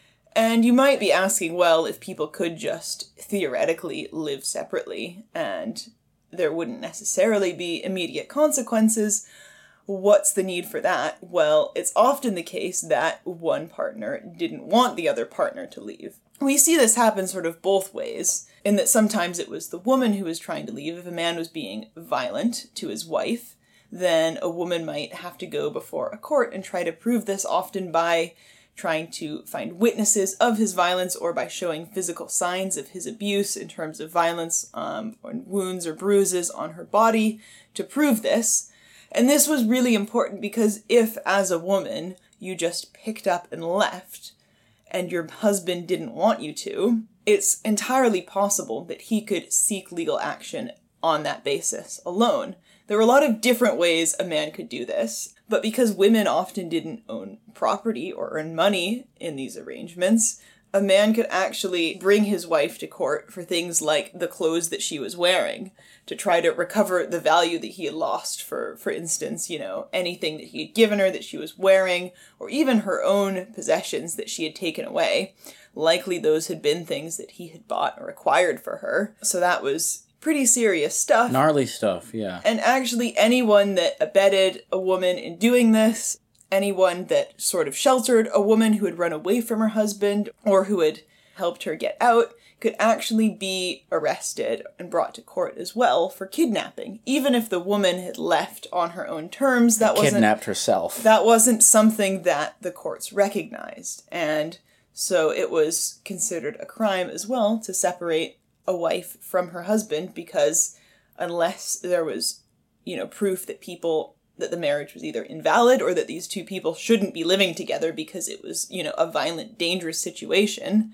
And you might be asking, well, if people could just theoretically live separately and there wouldn't necessarily be immediate consequences, what's the need for that? Well, it's often the case that one partner didn't want the other partner to leave. We see this happen sort of both ways, in that sometimes it was the woman who was trying to leave. If a man was being violent to his wife, then a woman might have to go before a court and try to prove this, often by trying to find witnesses of his violence or by showing physical signs of his abuse in terms of violence or wounds or bruises on her body to prove this. And this was really important because if, as a woman, you just picked up and left and your husband didn't want you to, it's entirely possible that he could seek legal action on that basis alone. There were a lot of different ways a man could do this, but because women often didn't own property or earn money in these arrangements, a man could actually bring his wife to court for things like the clothes that she was wearing, to try to recover the value that he had lost, for instance, anything that he had given her that she was wearing, or even her own possessions that she had taken away. Likely those had been things that he had bought or acquired for her. So that was pretty serious stuff. Gnarly stuff, yeah. And actually anyone that abetted a woman in doing this, anyone that sort of sheltered a woman who had run away from her husband or who had helped her get out, could actually be arrested and brought to court as well for kidnapping. Even if the woman had left on her own terms, kidnapped herself. That wasn't something that the courts recognized. And so it was considered a crime as well to separate a wife from her husband, because unless there was, proof that the marriage was either invalid or that these two people shouldn't be living together because it was, a violent, dangerous situation,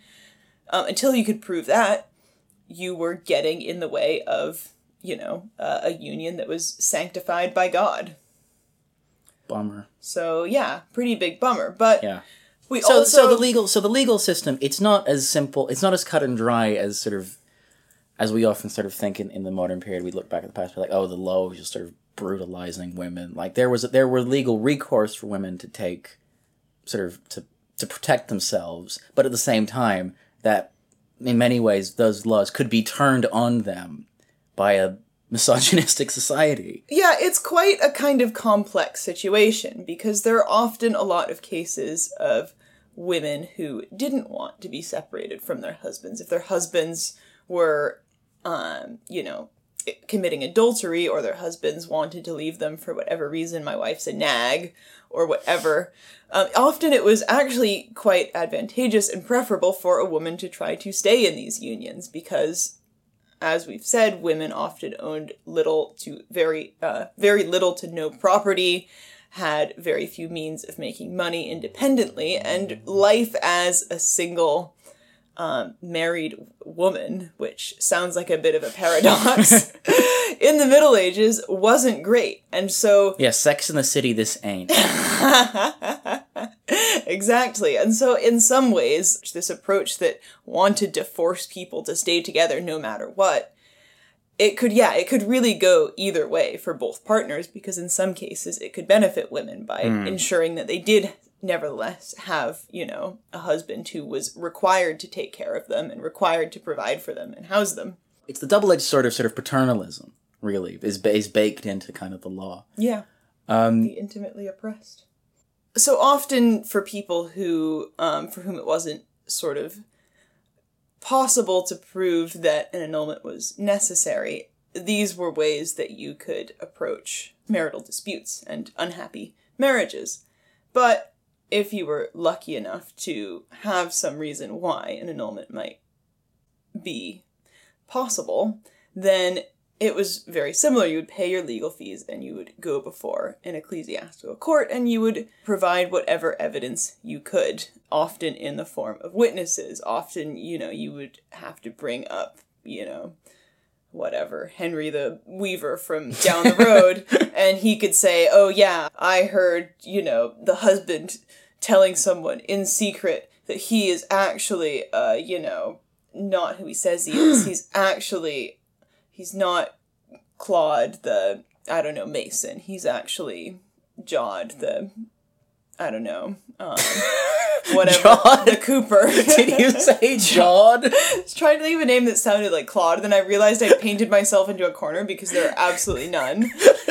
until you could prove that, you were getting in the way of, a union that was sanctified by God. Bummer. So, yeah, pretty big bummer. But yeah. So the legal system, it's not as simple, it's not as cut and dry as we often sort of think in the modern period. We look back at the past, we're like, oh, the law was just sort of brutalizing women. Like, there were legal recourse for women to take, sort of, to protect themselves, but at the same time, that, in many ways, those laws could be turned on them by a misogynistic society. Yeah, it's quite a kind of complex situation, because there are often a lot of cases of women who didn't want to be separated from their husbands. If their husbands were, committing adultery, or their husbands wanted to leave them for whatever reason, my wife's a nag, or whatever, often it was actually quite advantageous and preferable for a woman to try to stay in these unions, because, as we've said, women often owned little to very little to no property, had very few means of making money independently, and life as a single married woman, which sounds like a bit of a paradox, in the Middle Ages wasn't great. And so... Yeah, Sex in the City this ain't. Exactly. And so in some ways, this approach that wanted to force people to stay together no matter what, it could really go either way for both partners, because in some cases it could benefit women by ensuring that they did nevertheless have, a husband who was required to take care of them and required to provide for them and house them. It's the double-edged sort of paternalism, really, is baked into kind of the law. Yeah. The intimately oppressed. So often for people who, for whom it wasn't sort of possible to prove that an annulment was necessary, these were ways that you could approach marital disputes and unhappy marriages. But if you were lucky enough to have some reason why an annulment might be possible, then it was very similar. You would pay your legal fees and you would go before an ecclesiastical court and you would provide whatever evidence you could, often in the form of witnesses. Often, you would have to bring up, whatever, Henry the Weaver from down the road, and he could say, oh yeah, I heard, the husband telling someone in secret that he is actually, not who he says he is. He's not Claude the, Mason. He's actually Jod the, whatever. Jod? The Cooper. Did you say Jod? I was trying to leave a name that sounded like Claude, then I realized I painted myself into a corner because there are absolutely none.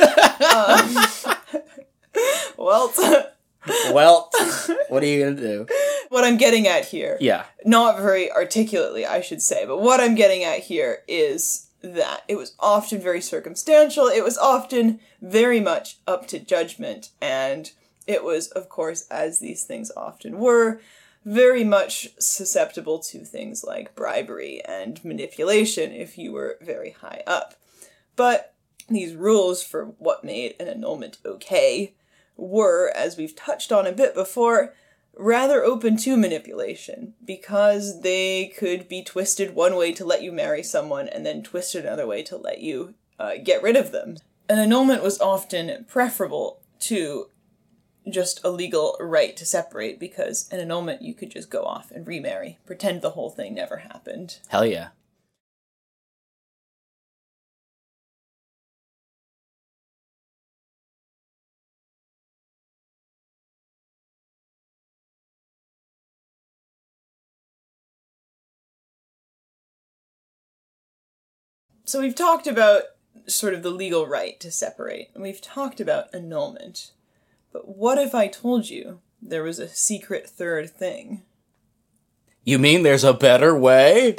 Well, what are you going to do? What I'm getting at here. Yeah. Not very articulately, I should say, but what I'm getting at here is that it was often very circumstantial, it was often very much up to judgment, and it was, of course, as these things often were, very much susceptible to things like bribery and manipulation if you were very high up. But these rules for what made an annulment okay were, as we've touched on a bit before, rather open to manipulation, because they could be twisted one way to let you marry someone and then twisted another way to let you get rid of them. An annulment was often preferable to just a legal right to separate, because an annulment you could just go off and remarry, pretend the whole thing never happened. Hell yeah. So we've talked about sort of the legal right to separate, and we've talked about annulment. But what if I told you there was a secret third thing? You mean there's a better way?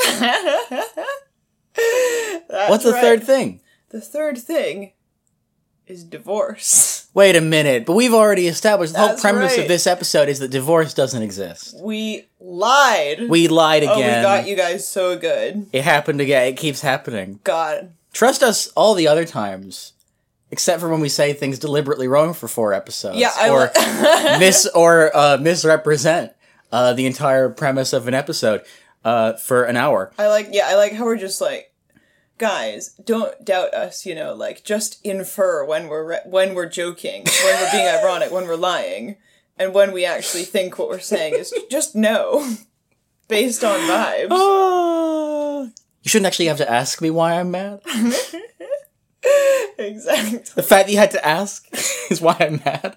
What's the third thing? The third thing is divorce. Wait a minute, but we've already established the whole That's premise right. of this episode is that divorce doesn't exist. We lied. We lied again. Oh, we got you guys so good. It happened again. It keeps happening. God. Trust us all the other times. Except for when we say things deliberately wrong for 4 episodes. Yeah, or misrepresent the entire premise of an episode for an hour. I like how we're just like, guys, don't doubt us, just infer when we're joking, when we're being ironic, when we're lying, and when we actually think what we're saying is just no, based on vibes. You shouldn't actually have to ask me why I'm mad. Exactly. The fact that you had to ask is why I'm mad.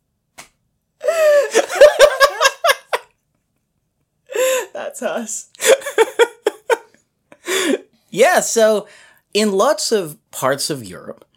That's us. Yeah, so in lots of parts of Europe,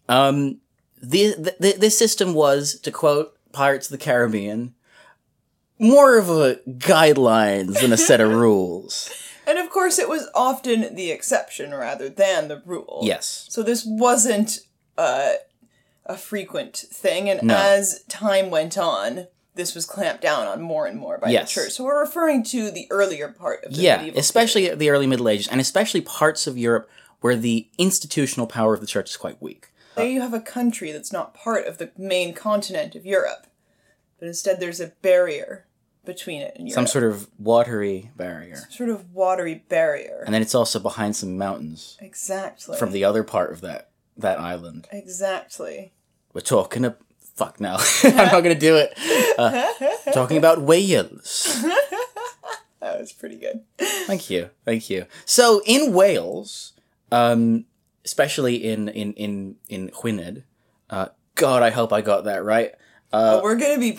this system was, to quote Pirates of the Caribbean, more of a guidelines than a set of rules. And of course, it was often the exception rather than the rule. Yes. So this wasn't a frequent thing, and No. as time went on, this was clamped down on more and more by Yes. the church. So we're referring to the earlier part of the Yeah, medieval especially period. at the early Middle Ages, and especially parts of Europe where the institutional power of the church is quite weak. Say you have a country that's not part of the main continent of Europe, but instead there's a barrier between it and Europe. Some sort of watery barrier. Sort of watery barrier. And then it's also behind some mountains Exactly. from the other part of that island. Exactly. We're talking about... Fuck, no. I'm not going to do it. Talking about Wales. That was pretty good. Thank you. So, in Wales, especially in Gwynedd, God, I hope I got that right. We're going to be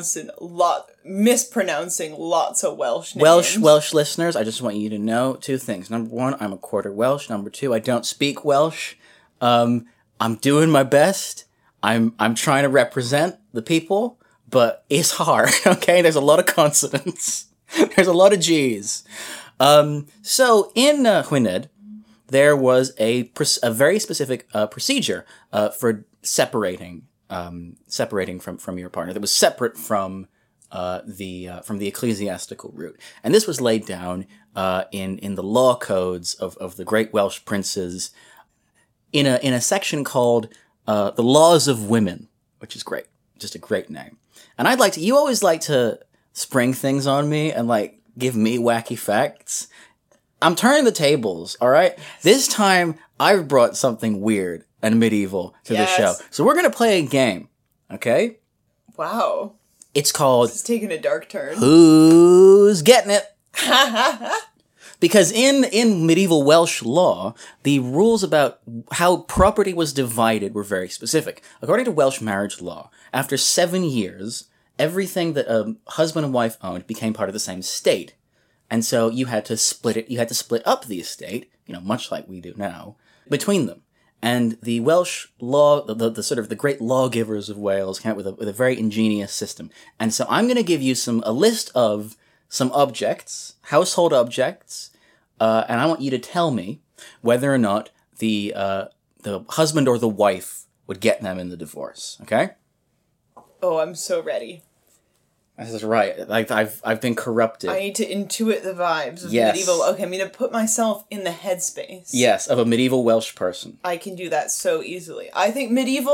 mispronouncing lots of Welsh names. Welsh listeners, I just want you to know two things. Number one, I'm a quarter Welsh. Number two, I don't speak Welsh. I'm doing my best. I'm trying to represent the people, but it's hard, okay? There's a lot of consonants. There's a lot of G's. So in Gwynedd, there was a very specific procedure for separating from your partner that was separate from the ecclesiastical route, and this was laid down in the law codes of the great Welsh princes in a section called the Laws of Women, which is great, just a great name. And you always like to spring things on me and like give me wacky facts. I'm turning the tables, all right? Yes. This time, I've brought something weird and medieval to the show. So we're going to play a game, okay? Wow. It's called... This is taking a dark turn. Who's Getting It? Because in medieval Welsh law, the rules about how property was divided were very specific. According to Welsh marriage law, after 7 years, everything that a husband and wife owned became part of the same estate. And so you had to split it, you had to split up the estate, much like we do now, between them. And the Welsh law, the sort of the great lawgivers of Wales came up with a very ingenious system. And so I'm going to give you a list of some objects, household objects, and I want you to tell me whether or not the husband or the wife would get them in the divorce, okay? Oh, I'm so ready. This is right. Like I've been corrupted. I need to intuit the vibes of medieval. Okay, I'm going to put myself in the headspace. Yes, of a medieval Welsh person. I can do that so easily. I think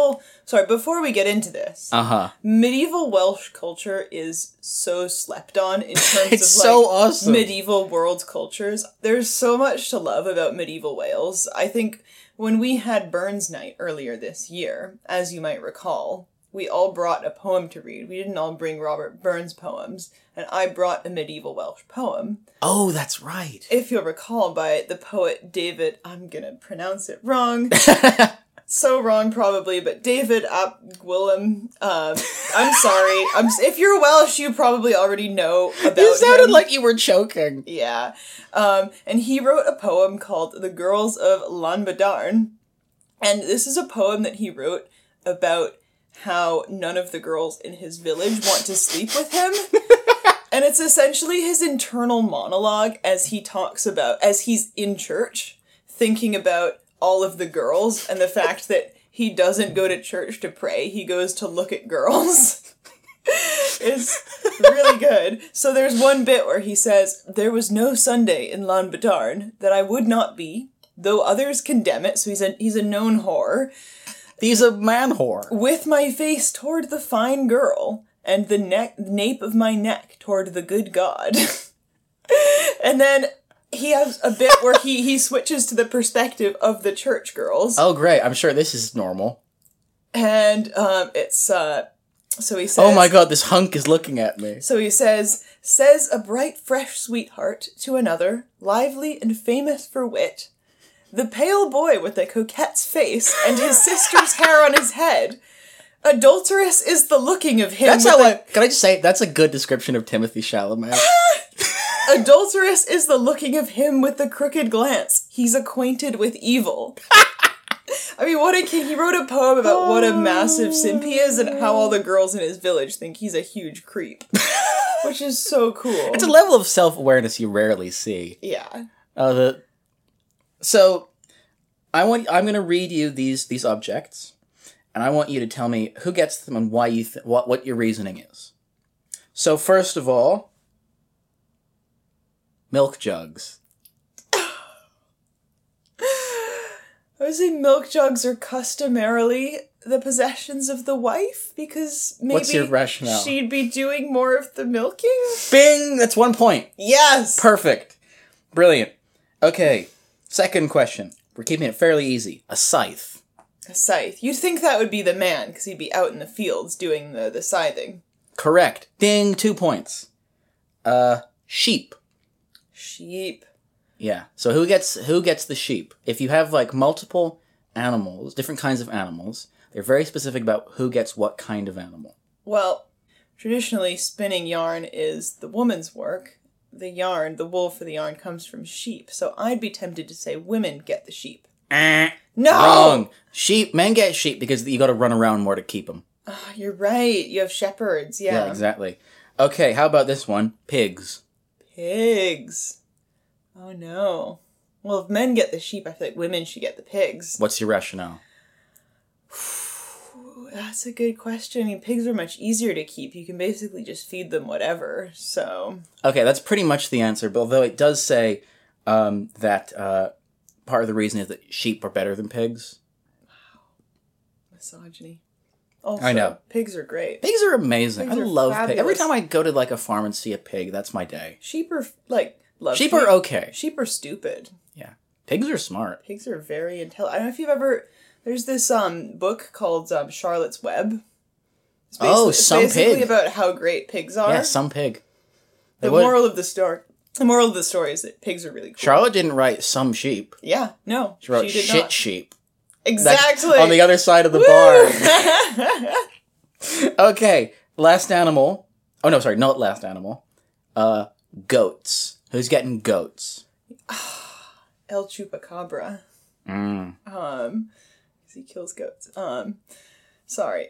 before we get into this. Medieval Welsh culture is so slept on in terms it's of so awesome. Medieval world cultures. There's so much to love about medieval Wales. I think when we had Burns Night earlier this year, as you might recall, we all brought a poem to read. We didn't all bring Robert Burns poems, and I brought a medieval Welsh poem. Oh, that's right. If you'll recall, by the poet David, I'm gonna pronounce it wrong. So wrong, probably, but David ap Gwilym. I'm sorry. If you're Welsh, you probably already know about him. You sounded like you were choking. Yeah. And he wrote a poem called The Girls of Llanbadarn. And this is a poem that he wrote about how none of the girls in his village want to sleep with him. And it's essentially his internal monologue as he's in church, thinking about all of the girls and the fact that he doesn't go to church to pray, he goes to look at girls. It's really good. So there's one bit where he says, "There was no Sunday in Llanbadarn that I would not be, though others condemn it," so he's a known whore. He's a man whore. "With my face toward the fine girl, and the nape of my neck toward the good God." And then he has a bit where he switches to the perspective of the church girls. Oh, great. I'm sure this is normal. And so he says... Oh my god, this hunk is looking at me. So he says a bright, fresh sweetheart to another, lively and famous for wit, The pale boy with the coquette's face and his sister's hair on his head. Adulterous is the looking of him. That's how can I just say, that's a good description of Timothy Chalamet. Adulterous is the looking of him with the crooked glance. He's acquainted with evil. I mean, what a king. He wrote a poem about what a massive simp he is and how all the girls in his village think he's a huge creep. Which is so cool. It's a level of self-awareness you rarely see. Yeah. So, I'm going to read you these objects, and I want you to tell me who gets them and why you what your reasoning is. So, first of all, milk jugs. I would say milk jugs are customarily the possessions of the wife, because maybe What's your rationale? She'd be doing more of the milking? Bing! That's 1 point. Yes! Perfect. Brilliant. Okay, second question. We're keeping it fairly easy. A scythe. A scythe. You'd think that would be the man, because he'd be out in the fields doing the scything. Correct. Ding, 2 points. Sheep. Sheep. Yeah. So who gets the sheep? If you have like multiple animals, different kinds of animals, they're very specific about who gets what kind of animal. Well, traditionally spinning yarn is the woman's work. The wool for the yarn comes from sheep. So I'd be tempted to say women get the sheep. No! Wrong. Men get sheep because you got to run around more to keep them. Oh, you're right. You have shepherds. Yeah. Yeah, exactly. Okay, how about this one? Pigs. Pigs. Oh no. Well, if men get the sheep, I feel like women should get the pigs. What's your rationale? That's a good question. I mean, pigs are much easier to keep. You can basically just feed them whatever, so... Okay, that's pretty much the answer, but although it does say that part of the reason is that sheep are better than pigs. Wow. Misogyny. Also, I know. Pigs are great. Pigs are amazing. Pigs I are love pigs. Every fabulous. time I go to like a farm and see a pig, that's my day. Sheep are, love Sheep are okay. Sheep are stupid. Yeah. Pigs are smart. Pigs are very intelligent. I don't know if you've ever... There's this book called Charlotte's Web. It's basically about how great pigs are. Yeah, some pig. The moral of the story is that pigs are really cool. Charlotte didn't write some sheep. Yeah, no. She wrote did shit not. Sheep. Exactly. That's on the other side of the bar. Okay, last animal. Oh, no, sorry, not last animal. Goats. Who's getting goats? El Chupacabra. Mm. 'Cause he kills goats. Sorry.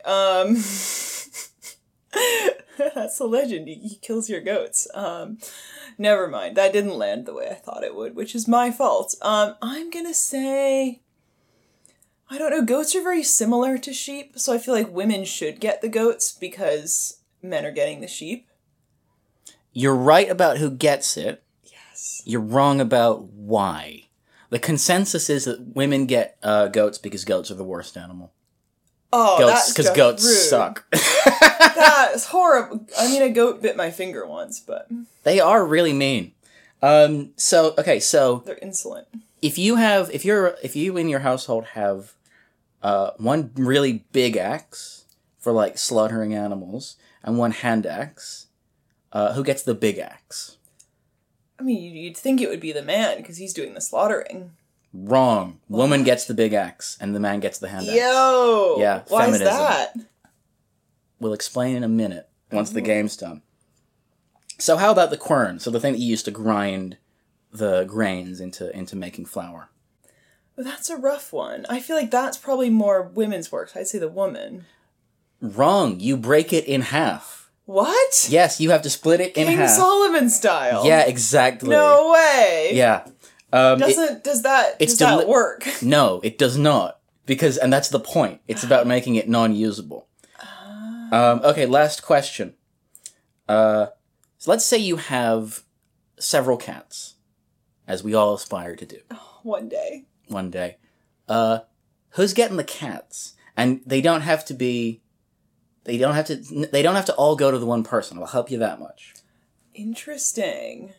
That's the legend. He kills your goats. Never mind. That didn't land the way I thought it would, which is my fault. I'm gonna say... I don't know, goats are very similar to sheep, so I feel like women should get the goats because men are getting the sheep. You're right about who gets it. Yes. You're wrong about why. The consensus is that women get goats because goats are the worst animal. Oh, goats, because goats rude. suck. That's horrible. I mean, a goat bit my finger once, but... They are really mean. So They're insolent. if you in your household have one really big axe for like slaughtering animals and one hand axe, who gets the big axe? I mean, you'd think it would be the man, because he's doing the slaughtering. Wrong. Woman gets the big axe and the man gets the hand axe. Yo! Yeah, Why feminism. is that? We'll explain in a minute once the game's done. So how about the quern? So the thing that you used to grind the grains into making flour. Well, that's a rough one. I feel like that's probably more women's work. I'd say the woman. Wrong. You break it in half. What? Yes, you have to split it in King half. Solomon style. Yeah, exactly. No way. Yeah. Does that work? No, it does not. And that's the point. It's about making it non-usable. Okay, last question. So let's say you have several cats, as we all aspire to do. One day. One day. Who's getting the cats? And they don't have to all go to the one person. I'll help you that much. Interesting.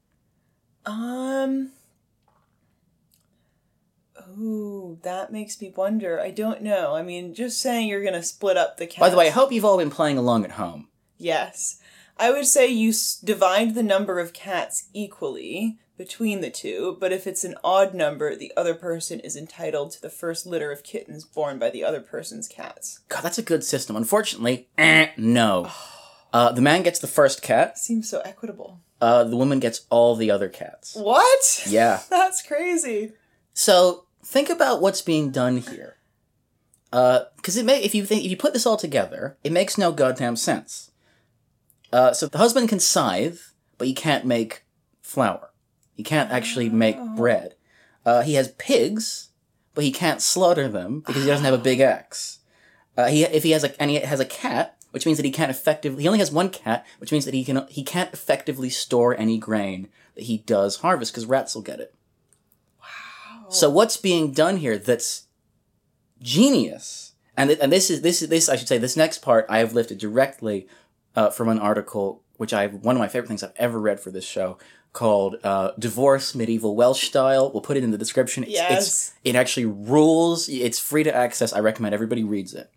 Oh, that makes me wonder. I don't know. I mean, just saying you're going to split up the cats. By the way, I hope you've all been playing along at home. Yes. I would say you divide the number of cats equally between the two, but if it's an odd number, the other person is entitled to the first litter of kittens born by the other person's cats. God, that's a good system. Unfortunately, no. The man gets the first cat. Seems so equitable. The woman gets all the other cats. What? Yeah. That's crazy. So, think about what's being done here. Because if you put this all together, it makes no goddamn sense. So the husband can scythe, but he can't make flour. He can't actually make bread. He has pigs, but he can't slaughter them because he doesn't have a big axe. He has a cat, which means that he only has one cat, which means that he can't effectively store any grain that he does harvest because rats will get it. Wow. So what's being done here that's genius, and this I should say, this next part I have lifted directly from an article which one of my favorite things I've ever read for this show, called Divorce Medieval Welsh Style. We'll put it in the description. It actually rules. It's free to access. I recommend everybody reads it.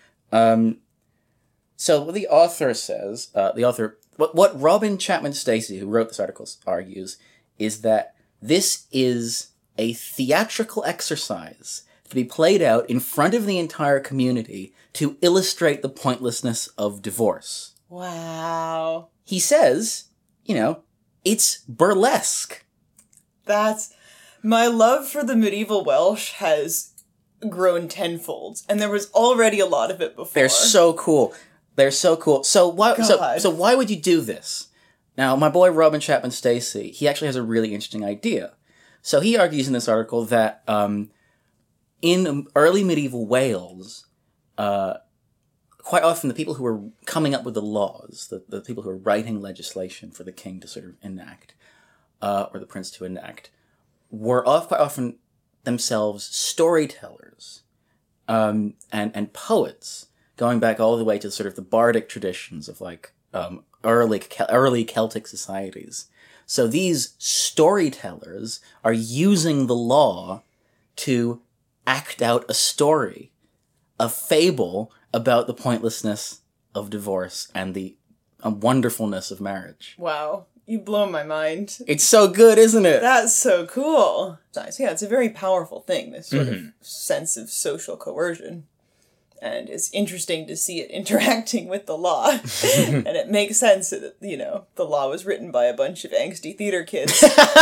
So what the author says, what Robin Chapman Stacey, who wrote this article, argues, is that this is a theatrical exercise to be played out in front of the entire community to illustrate the pointlessness of divorce. Wow. He says, it's burlesque. My love for the medieval Welsh has grown tenfold, and there was already a lot of it before. They're so cool. So why would you do this? Now, my boy Robin Chapman Stacey, he actually has a really interesting idea. So he argues in this article that in early medieval Wales, quite often the people who were coming up with the laws, the people who were writing legislation for the king to sort of enact, or the prince to enact, were quite often themselves storytellers and poets, going back all the way to sort of the bardic traditions of early Celtic societies. So these storytellers are using the law to act out a story, a fable about the pointlessness of divorce and the wonderfulness of marriage. Wow. You blow my mind. It's so good, isn't it? That's so cool. Nice. Yeah, it's a very powerful thing, this sort of sense of social coercion. And it's interesting to see it interacting with the law. And it makes sense that, the law was written by a bunch of angsty theater kids.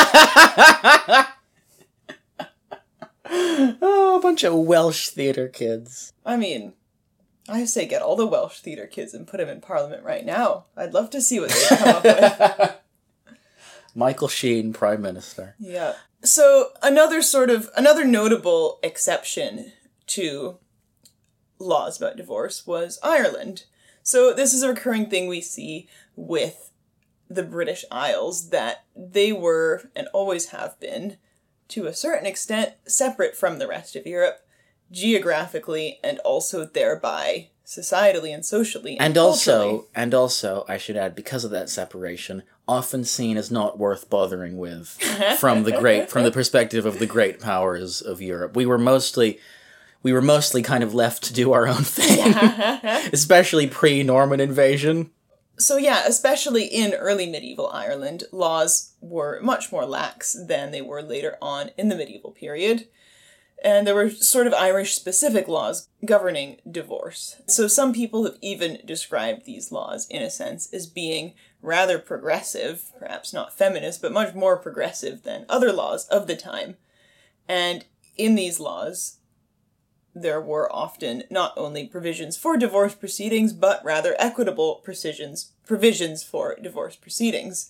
Oh, a bunch of Welsh theater kids. I mean, I say get all the Welsh theater kids and put them in Parliament right now. I'd love to see what they come up with. Michael Sheen, Prime Minister. Yeah. So another notable exception to laws about divorce was Ireland. So this is a recurring thing we see with the British Isles, that they were, and always have been, to a certain extent, separate from the rest of Europe, geographically, and also thereby societally and socially and culturally. Also, I should add, because of that separation, often seen as not worth bothering with from the perspective of the great powers of Europe. We were mostly kind of left to do our own thing, especially pre-Norman invasion. So yeah, especially in early medieval Ireland, laws were much more lax than they were later on in the medieval period. And there were sort of Irish-specific laws governing divorce. So some people have even described these laws, in a sense, as being rather progressive, perhaps not feminist, but much more progressive than other laws of the time. And in these laws, there were often not only provisions for divorce proceedings, but rather equitable provisions for divorce proceedings.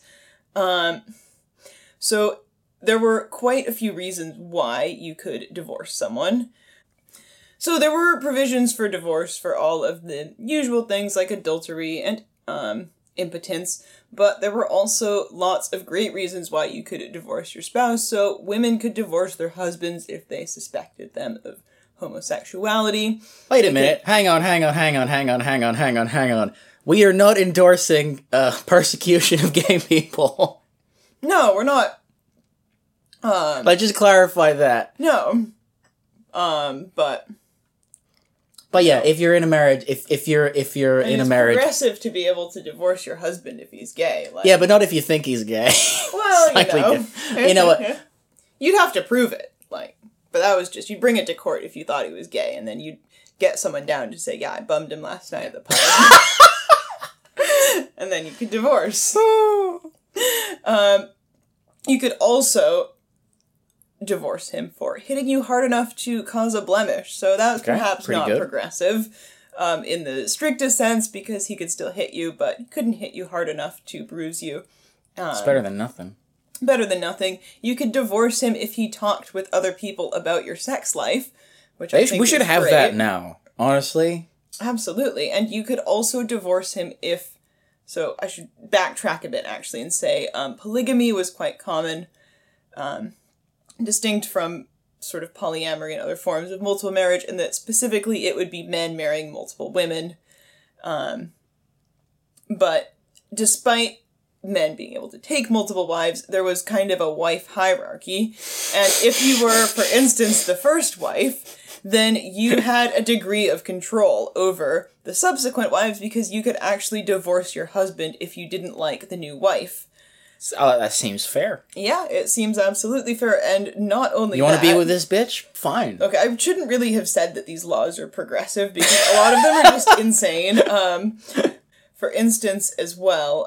So there were quite a few reasons why you could divorce someone. So there were provisions for divorce for all of the usual things like adultery and impotence, but there were also lots of great reasons why you could divorce your spouse. So women could divorce their husbands if they suspected them of homosexuality. Wait a minute. Hang on. We are not endorsing persecution of gay people. No, we're not. Let's just clarify that. No. But But yeah, if you're in a marriage, if you're And in a it's marriage, progressive to be able to divorce your husband if he's gay. Like, yeah, but not if you think he's gay. well, Slightly you know. different. You know what? You'd have to prove it, like, but that was just, you'd bring it to court if you thought he was gay, and then you'd get someone down to say, yeah, I bummed him last night at the pub. And then you could divorce. You could also divorce him for hitting you hard enough to cause a blemish. So that's perhaps pretty not good. progressive in the strictest sense, because he could still hit you, but he couldn't hit you hard enough to bruise you. It's better than nothing. Better than nothing. You could divorce him if he talked with other people about your sex life, which I think We should is have great. that now. Honestly, Absolutely. And you could also divorce him if... So I should backtrack a bit, actually, and say polygamy was quite common, distinct from sort of polyamory and other forms of multiple marriage, and that specifically it would be men marrying multiple women. But despite men being able to take multiple wives, there was kind of a wife hierarchy. And if you were, for instance, the first wife, then you had a degree of control over the subsequent wives, because you could actually divorce your husband if you didn't like the new wife. that seems fair. Yeah, it seems absolutely fair. And not only You want to that... be with this bitch? Fine. Okay, I shouldn't really have said that these laws are progressive, because a lot of them are just insane. For instance, as well,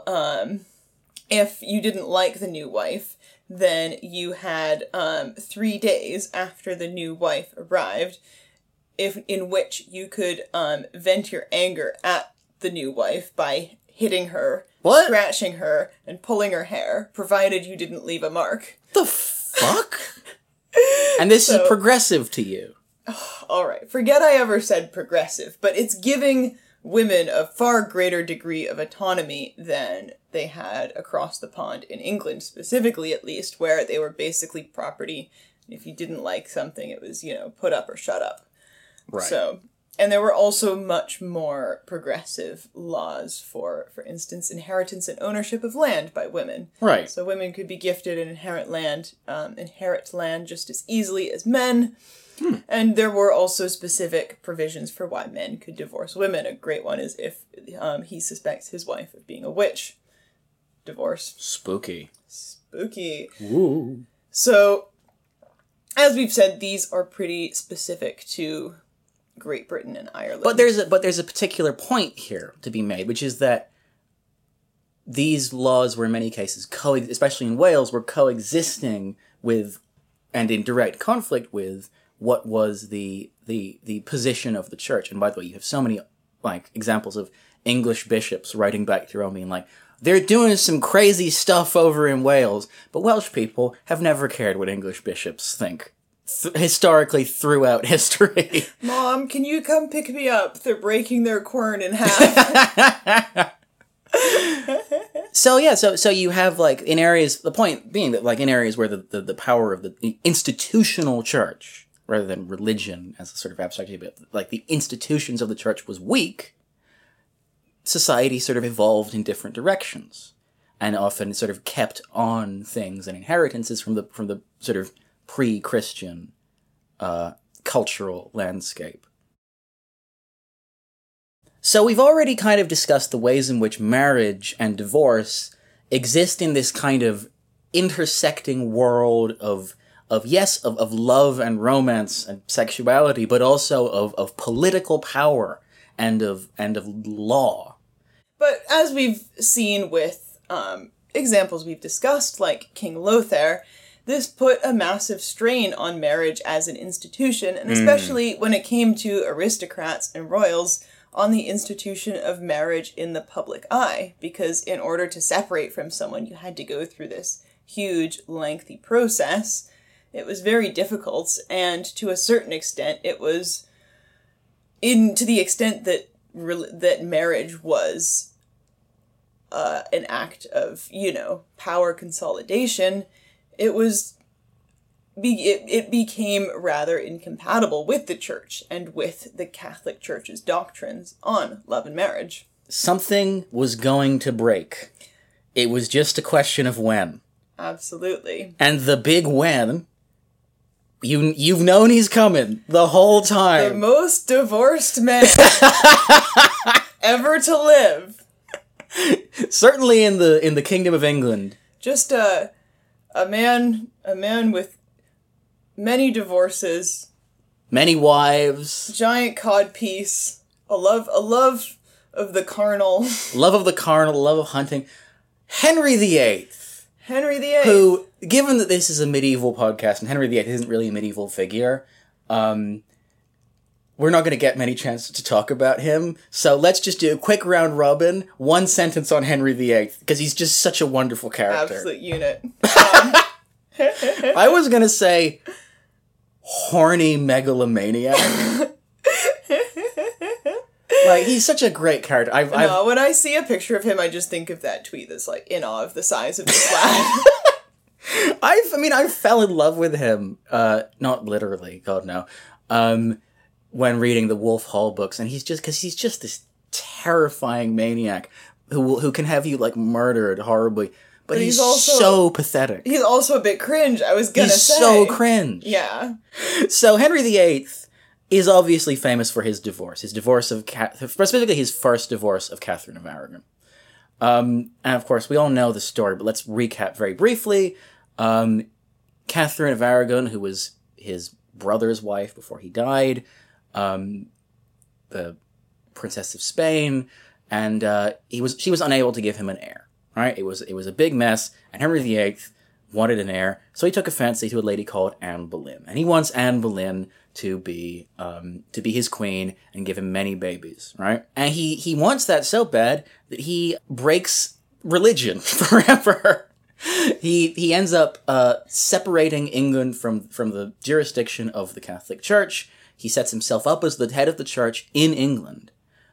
if you didn't like the new wife, then you had 3 days after the new wife arrived, in which you could vent your anger at the new wife by hitting her, What? scratching her, and pulling her hair, provided you didn't leave a mark. The fuck? And this is progressive to you. Alright, forget I ever said progressive, but it's giving women a far greater degree of autonomy than they had across the pond, in England specifically at least, where they were basically property. If you didn't like something, it was, put up or shut up. Right. So, and there were also much more progressive laws for instance, inheritance and ownership of land by women. Right. So women could be gifted and inherit land just as easily as men. And there were also specific provisions for why men could divorce women. A great one is if he suspects his wife of being a witch. Divorce. Spooky. Spooky. Ooh. So, as we've said, these are pretty specific to Great Britain and Ireland. But there's a particular point here to be made, which is that these laws were in many cases, especially in Wales, were coexisting with and in direct conflict with what was the position of the church. And by the way, you have so many examples of English bishops writing back to Rome being like, they're doing some crazy stuff over in Wales, but Welsh people have never cared what English bishops think. Historically, throughout history. Mom, can you come pick me up? They're breaking their quern in half. So you have in areas, the point being that in areas where the power of the institutional church, rather than religion as a sort of abstract idea, but the institutions of the church was weak, society sort of evolved in different directions, and often sort of kept on things and inheritances from the sort of pre-Christian cultural landscape. So we've already kind of discussed the ways in which marriage and divorce exist in this kind of intersecting world of love and romance and sexuality, but also of political power and of law. But as we've seen with examples we've discussed, like King Lothair, this put a massive strain on marriage as an institution, and especially when it came to aristocrats and royals, on the institution of marriage in the public eye, because in order to separate from someone, you had to go through this huge, lengthy process. It was very difficult, and to a certain extent, it was, to the extent that marriage was an act of, power consolidation, it became rather incompatible with the church and with the Catholic Church's doctrines on love and marriage. Something was going to break. It was just a question of when. Absolutely. And the big when You've known he's coming the whole The time. most divorced man ever to live. Certainly in the Kingdom of England. Just a man with many divorces, Many wives, giant codpiece, a love of the carnal. love of the carnal, love of hunting. Henry VIII. Henry VIII. Who, given that this is a medieval podcast and Henry VIII isn't really a medieval figure, we're not going to get many chances to talk about him. So let's just do a quick round robin, one sentence on Henry VIII, because he's just such a wonderful character. Absolute unit. I was going to say horny megalomaniac. Like, he's such a great character. No, when I see a picture of him, I just think of that tweet that's like, in awe of the size of this lad. I fell in love with him, not literally, God no, when reading the Wolf Hall books, and he's just this terrifying maniac who can have you, like, murdered horribly, but he's also so pathetic. He's also a bit cringe, I was gonna say. He's so cringe. Yeah. So Henry VIII is obviously famous for his divorce of specifically his first divorce of Catherine of Aragon. And of course, we all know the story, but let's recap very briefly. Catherine of Aragon, who was his brother's wife before he died, the Princess of Spain, and she was unable to give him an heir. Right? It was a big mess, and Henry VIII wanted an heir, so he took a fancy to a lady called Anne Boleyn, and he wants Anne Boleyn to be his queen and give him many babies, right? And he wants that so bad that he breaks religion forever. He ends up separating England from the jurisdiction of the Catholic Church. He sets himself up as the head of the church in England,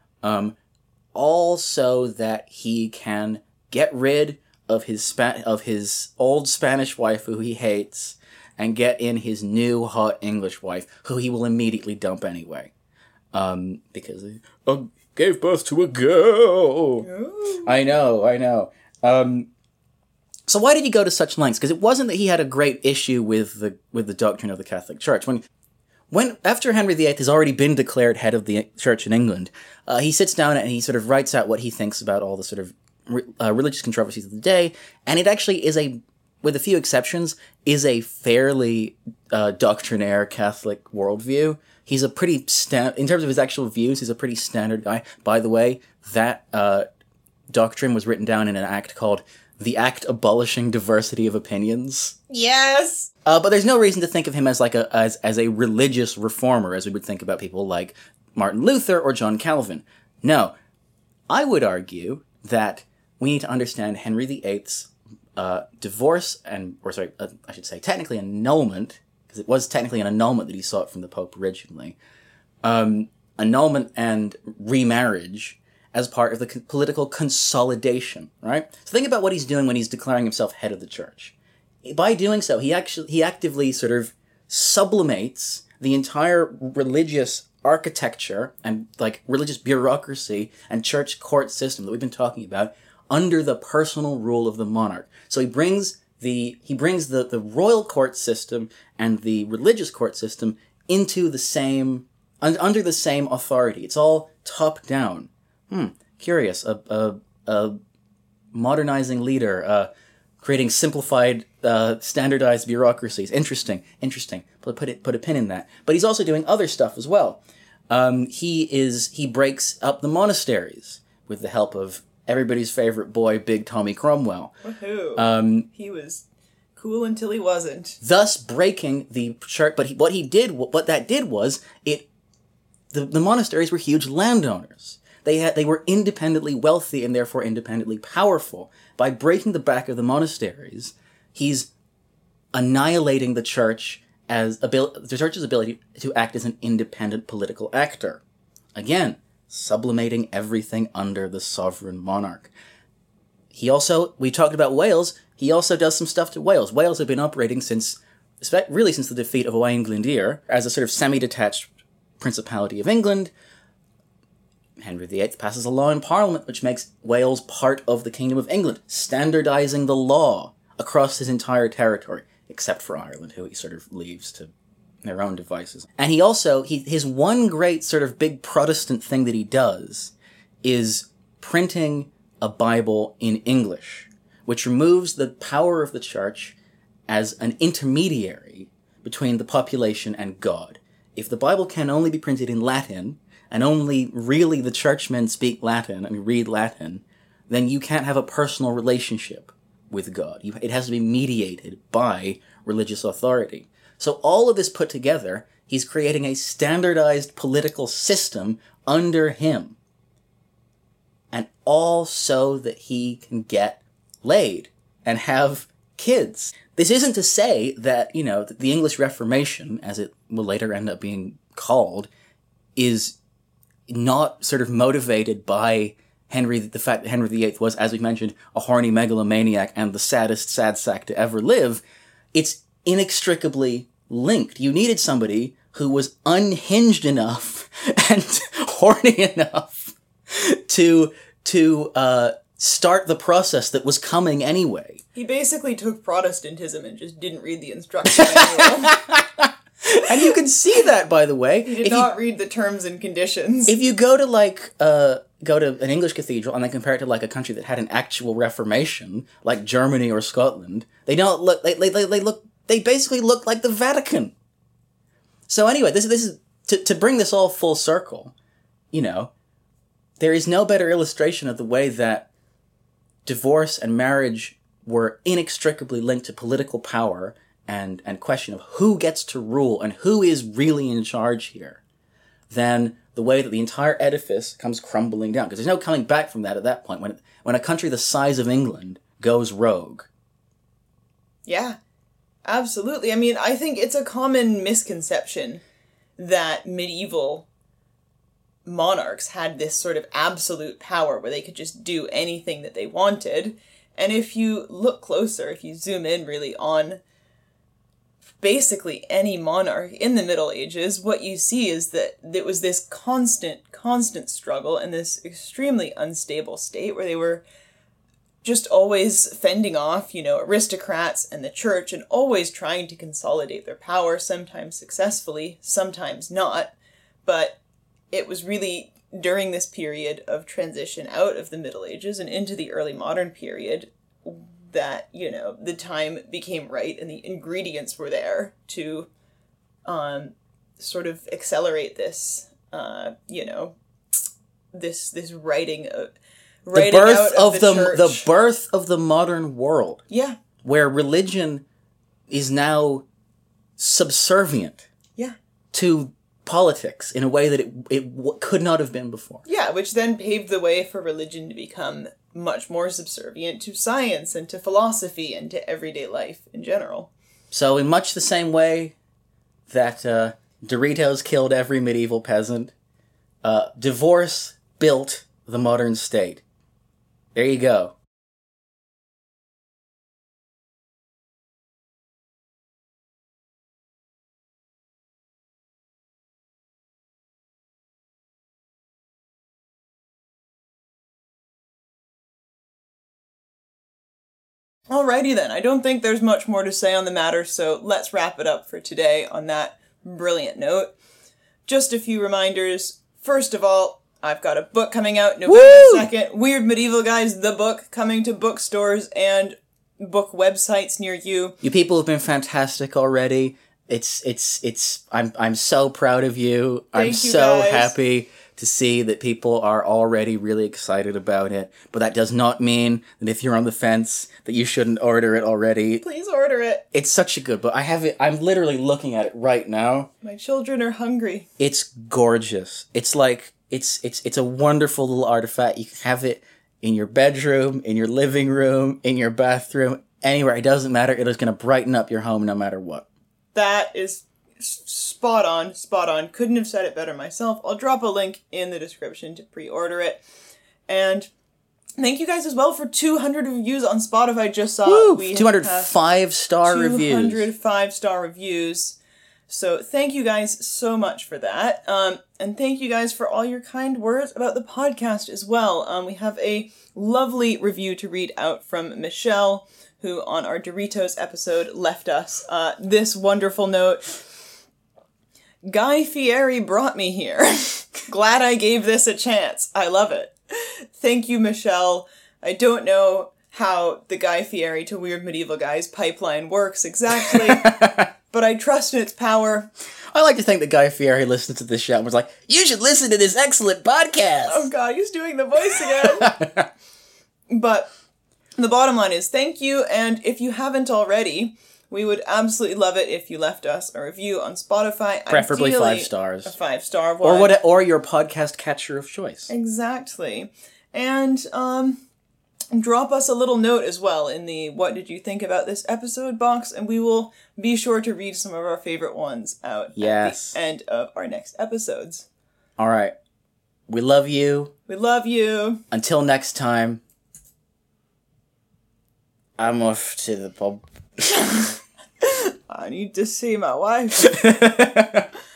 all so that he can get rid of his old Spanish wife who he hates, and get in his new hot English wife, who he will immediately dump anyway. Because he gave birth to a girl. Ooh. I know. So why did he go to such lengths? Because it wasn't that he had a great issue with the doctrine of the Catholic Church. When after Henry VIII has already been declared head of the church in England, he sits down and he sort of writes out what he thinks about all the sort of religious controversies of the day, and it actually is with a few exceptions, is a fairly doctrinaire Catholic worldview. He's a pretty in terms of his actual views, he's a pretty standard guy. By the way, that doctrine was written down in an act called the Act Abolishing Diversity of Opinions. Yes! But there's no reason to think of him as like as a religious reformer, as we would think about people like Martin Luther or John Calvin. No. I would argue that we need to understand Henry VIII's divorce I should say technically annulment, because it was technically an annulment that he sought from the Pope originally. Annulment and remarriage as part of the political consolidation, right? So think about what he's doing when he's declaring himself head of the church. By doing so, he actively sort of sublimates the entire religious architecture and like religious bureaucracy and church court system that we've been talking about under the personal rule of the monarch. So he brings the royal court system and the religious court system into the same under the same authority. It's all top down. Curious. A modernizing leader, creating simplified, standardized bureaucracies. Interesting. Put a pin in that. But he's also doing other stuff as well. He breaks up the monasteries with the help of everybody's favorite boy, Big Tommy Cromwell. Woohoo. He was cool until he wasn't. Thus breaking the church. But what that did was the monasteries were huge landowners. They were independently wealthy and therefore independently powerful. By breaking the back of the monasteries, he's annihilating the church the church's ability to act as an independent political actor. Again, sublimating everything under the sovereign monarch. We talked about Wales, he also does some stuff to Wales. Wales had been operating since the defeat of Owain Glyndŵr as a sort of semi-detached Principality of England. Henry VIII passes a law in Parliament which makes Wales part of the Kingdom of England, standardizing the law across his entire territory, except for Ireland, who he sort of leaves to their own devices. And he also, his one great sort of big Protestant thing that he does is printing a Bible in English, which removes the power of the church as an intermediary between the population and God. If the Bible can only be printed in Latin, and only really the churchmen speak Latin and read Latin, then you can't have a personal relationship with God. It has to be mediated by religious authority. So all of this put together, he's creating a standardized political system under him. And all so that he can get laid and have kids. This isn't to say that, you know, the English Reformation, as it will later end up being called, is not sort of motivated by the fact that Henry VIII was, as we mentioned, a horny megalomaniac and the saddest sad sack to ever live. It's inextricably linked. You needed somebody who was unhinged enough and horny enough to start the process that was coming anyway. He basically took Protestantism and just didn't read the instruction manual. And you can see that, by the way. He did not read the terms and conditions. If you go to go to an English cathedral and then compare it to like a country that had an actual Reformation, like Germany or Scotland, they don't look. They basically look like the Vatican. So anyway, this is to bring this all full circle. You know, there is no better illustration of the way that divorce and marriage were inextricably linked to political power and question of who gets to rule and who is really in charge here, than the way that the entire edifice comes crumbling down. Because there's no coming back from that at that point, when a country the size of England goes rogue. Yeah, absolutely. I mean, I think it's a common misconception that medieval monarchs had this sort of absolute power where they could just do anything that they wanted. And if you look closer, if you zoom in really on basically any monarch in the Middle Ages, what you see is that there was this constant struggle in this extremely unstable state where they were just always fending off, you know, aristocrats and the church and always trying to consolidate their power, sometimes successfully, sometimes not. But it was really during this period of transition out of the Middle Ages and into the early modern period that, you know, the time became right and the ingredients were there to sort of accelerate this, you know, this writing of the birth out of the birth of the modern world. Yeah. Where religion is now subservient. Yeah. To politics in a way that it could not have been before. Yeah, which then paved the way for religion to become much more subservient to science and to philosophy and to everyday life in general. So in much the same way that Doritos killed every medieval peasant, divorce built the modern state. There you go. Alrighty then, I don't think there's much more to say on the matter, so let's wrap it up for today on that brilliant note. Just a few reminders. First of all, I've got a book coming out November 2nd. Weird Medieval Guys, the book, coming to bookstores and book websites near you. You people have been fantastic already. I'm so proud of you. Thank I'm you so guys. happy to see that people are already really excited about it. But that does not mean that if you're on the fence that you shouldn't order it already. Please order it. It's such a good book. I have it. I'm literally looking at it right now. My children are hungry. It's gorgeous. It's like it's a wonderful little artifact. You can have it in your bedroom, in your living room, in your bathroom, anywhere. It doesn't matter. It is going to brighten up your home no matter what. That is spot on. Couldn't have said it better myself. I'll drop a link in the description to pre-order it. And thank you guys as well for 200 reviews on Spotify. I just saw we 205-star reviews. 205-star reviews. So thank you guys so much for that. And thank you guys for all your kind words about the podcast as well. We have a lovely review to read out from Michelle, who on our Doritos episode left us this wonderful note. Guy Fieri brought me here. Glad I gave this a chance. I love it. Thank you, Michelle. I don't know how the Guy Fieri to Weird Medieval Guys pipeline works exactly, but I trust in its power. I like to think that Guy Fieri listened to this show and was like, you should listen to this excellent podcast! Oh god, he's doing the voice again! But the bottom line is thank you, and if you haven't already, we would absolutely love it if you left us a review on Spotify. Preferably Ideally, 5 stars. A 5-star one. Or your podcast catcher of choice. Exactly. And, drop us a little note as well in the what did you think about this episode box, and we will be sure to read some of our favorite ones out at the end of our next episodes. Alright. We love you. We love you. Until next time, I'm off to the pub. I need to see my wife.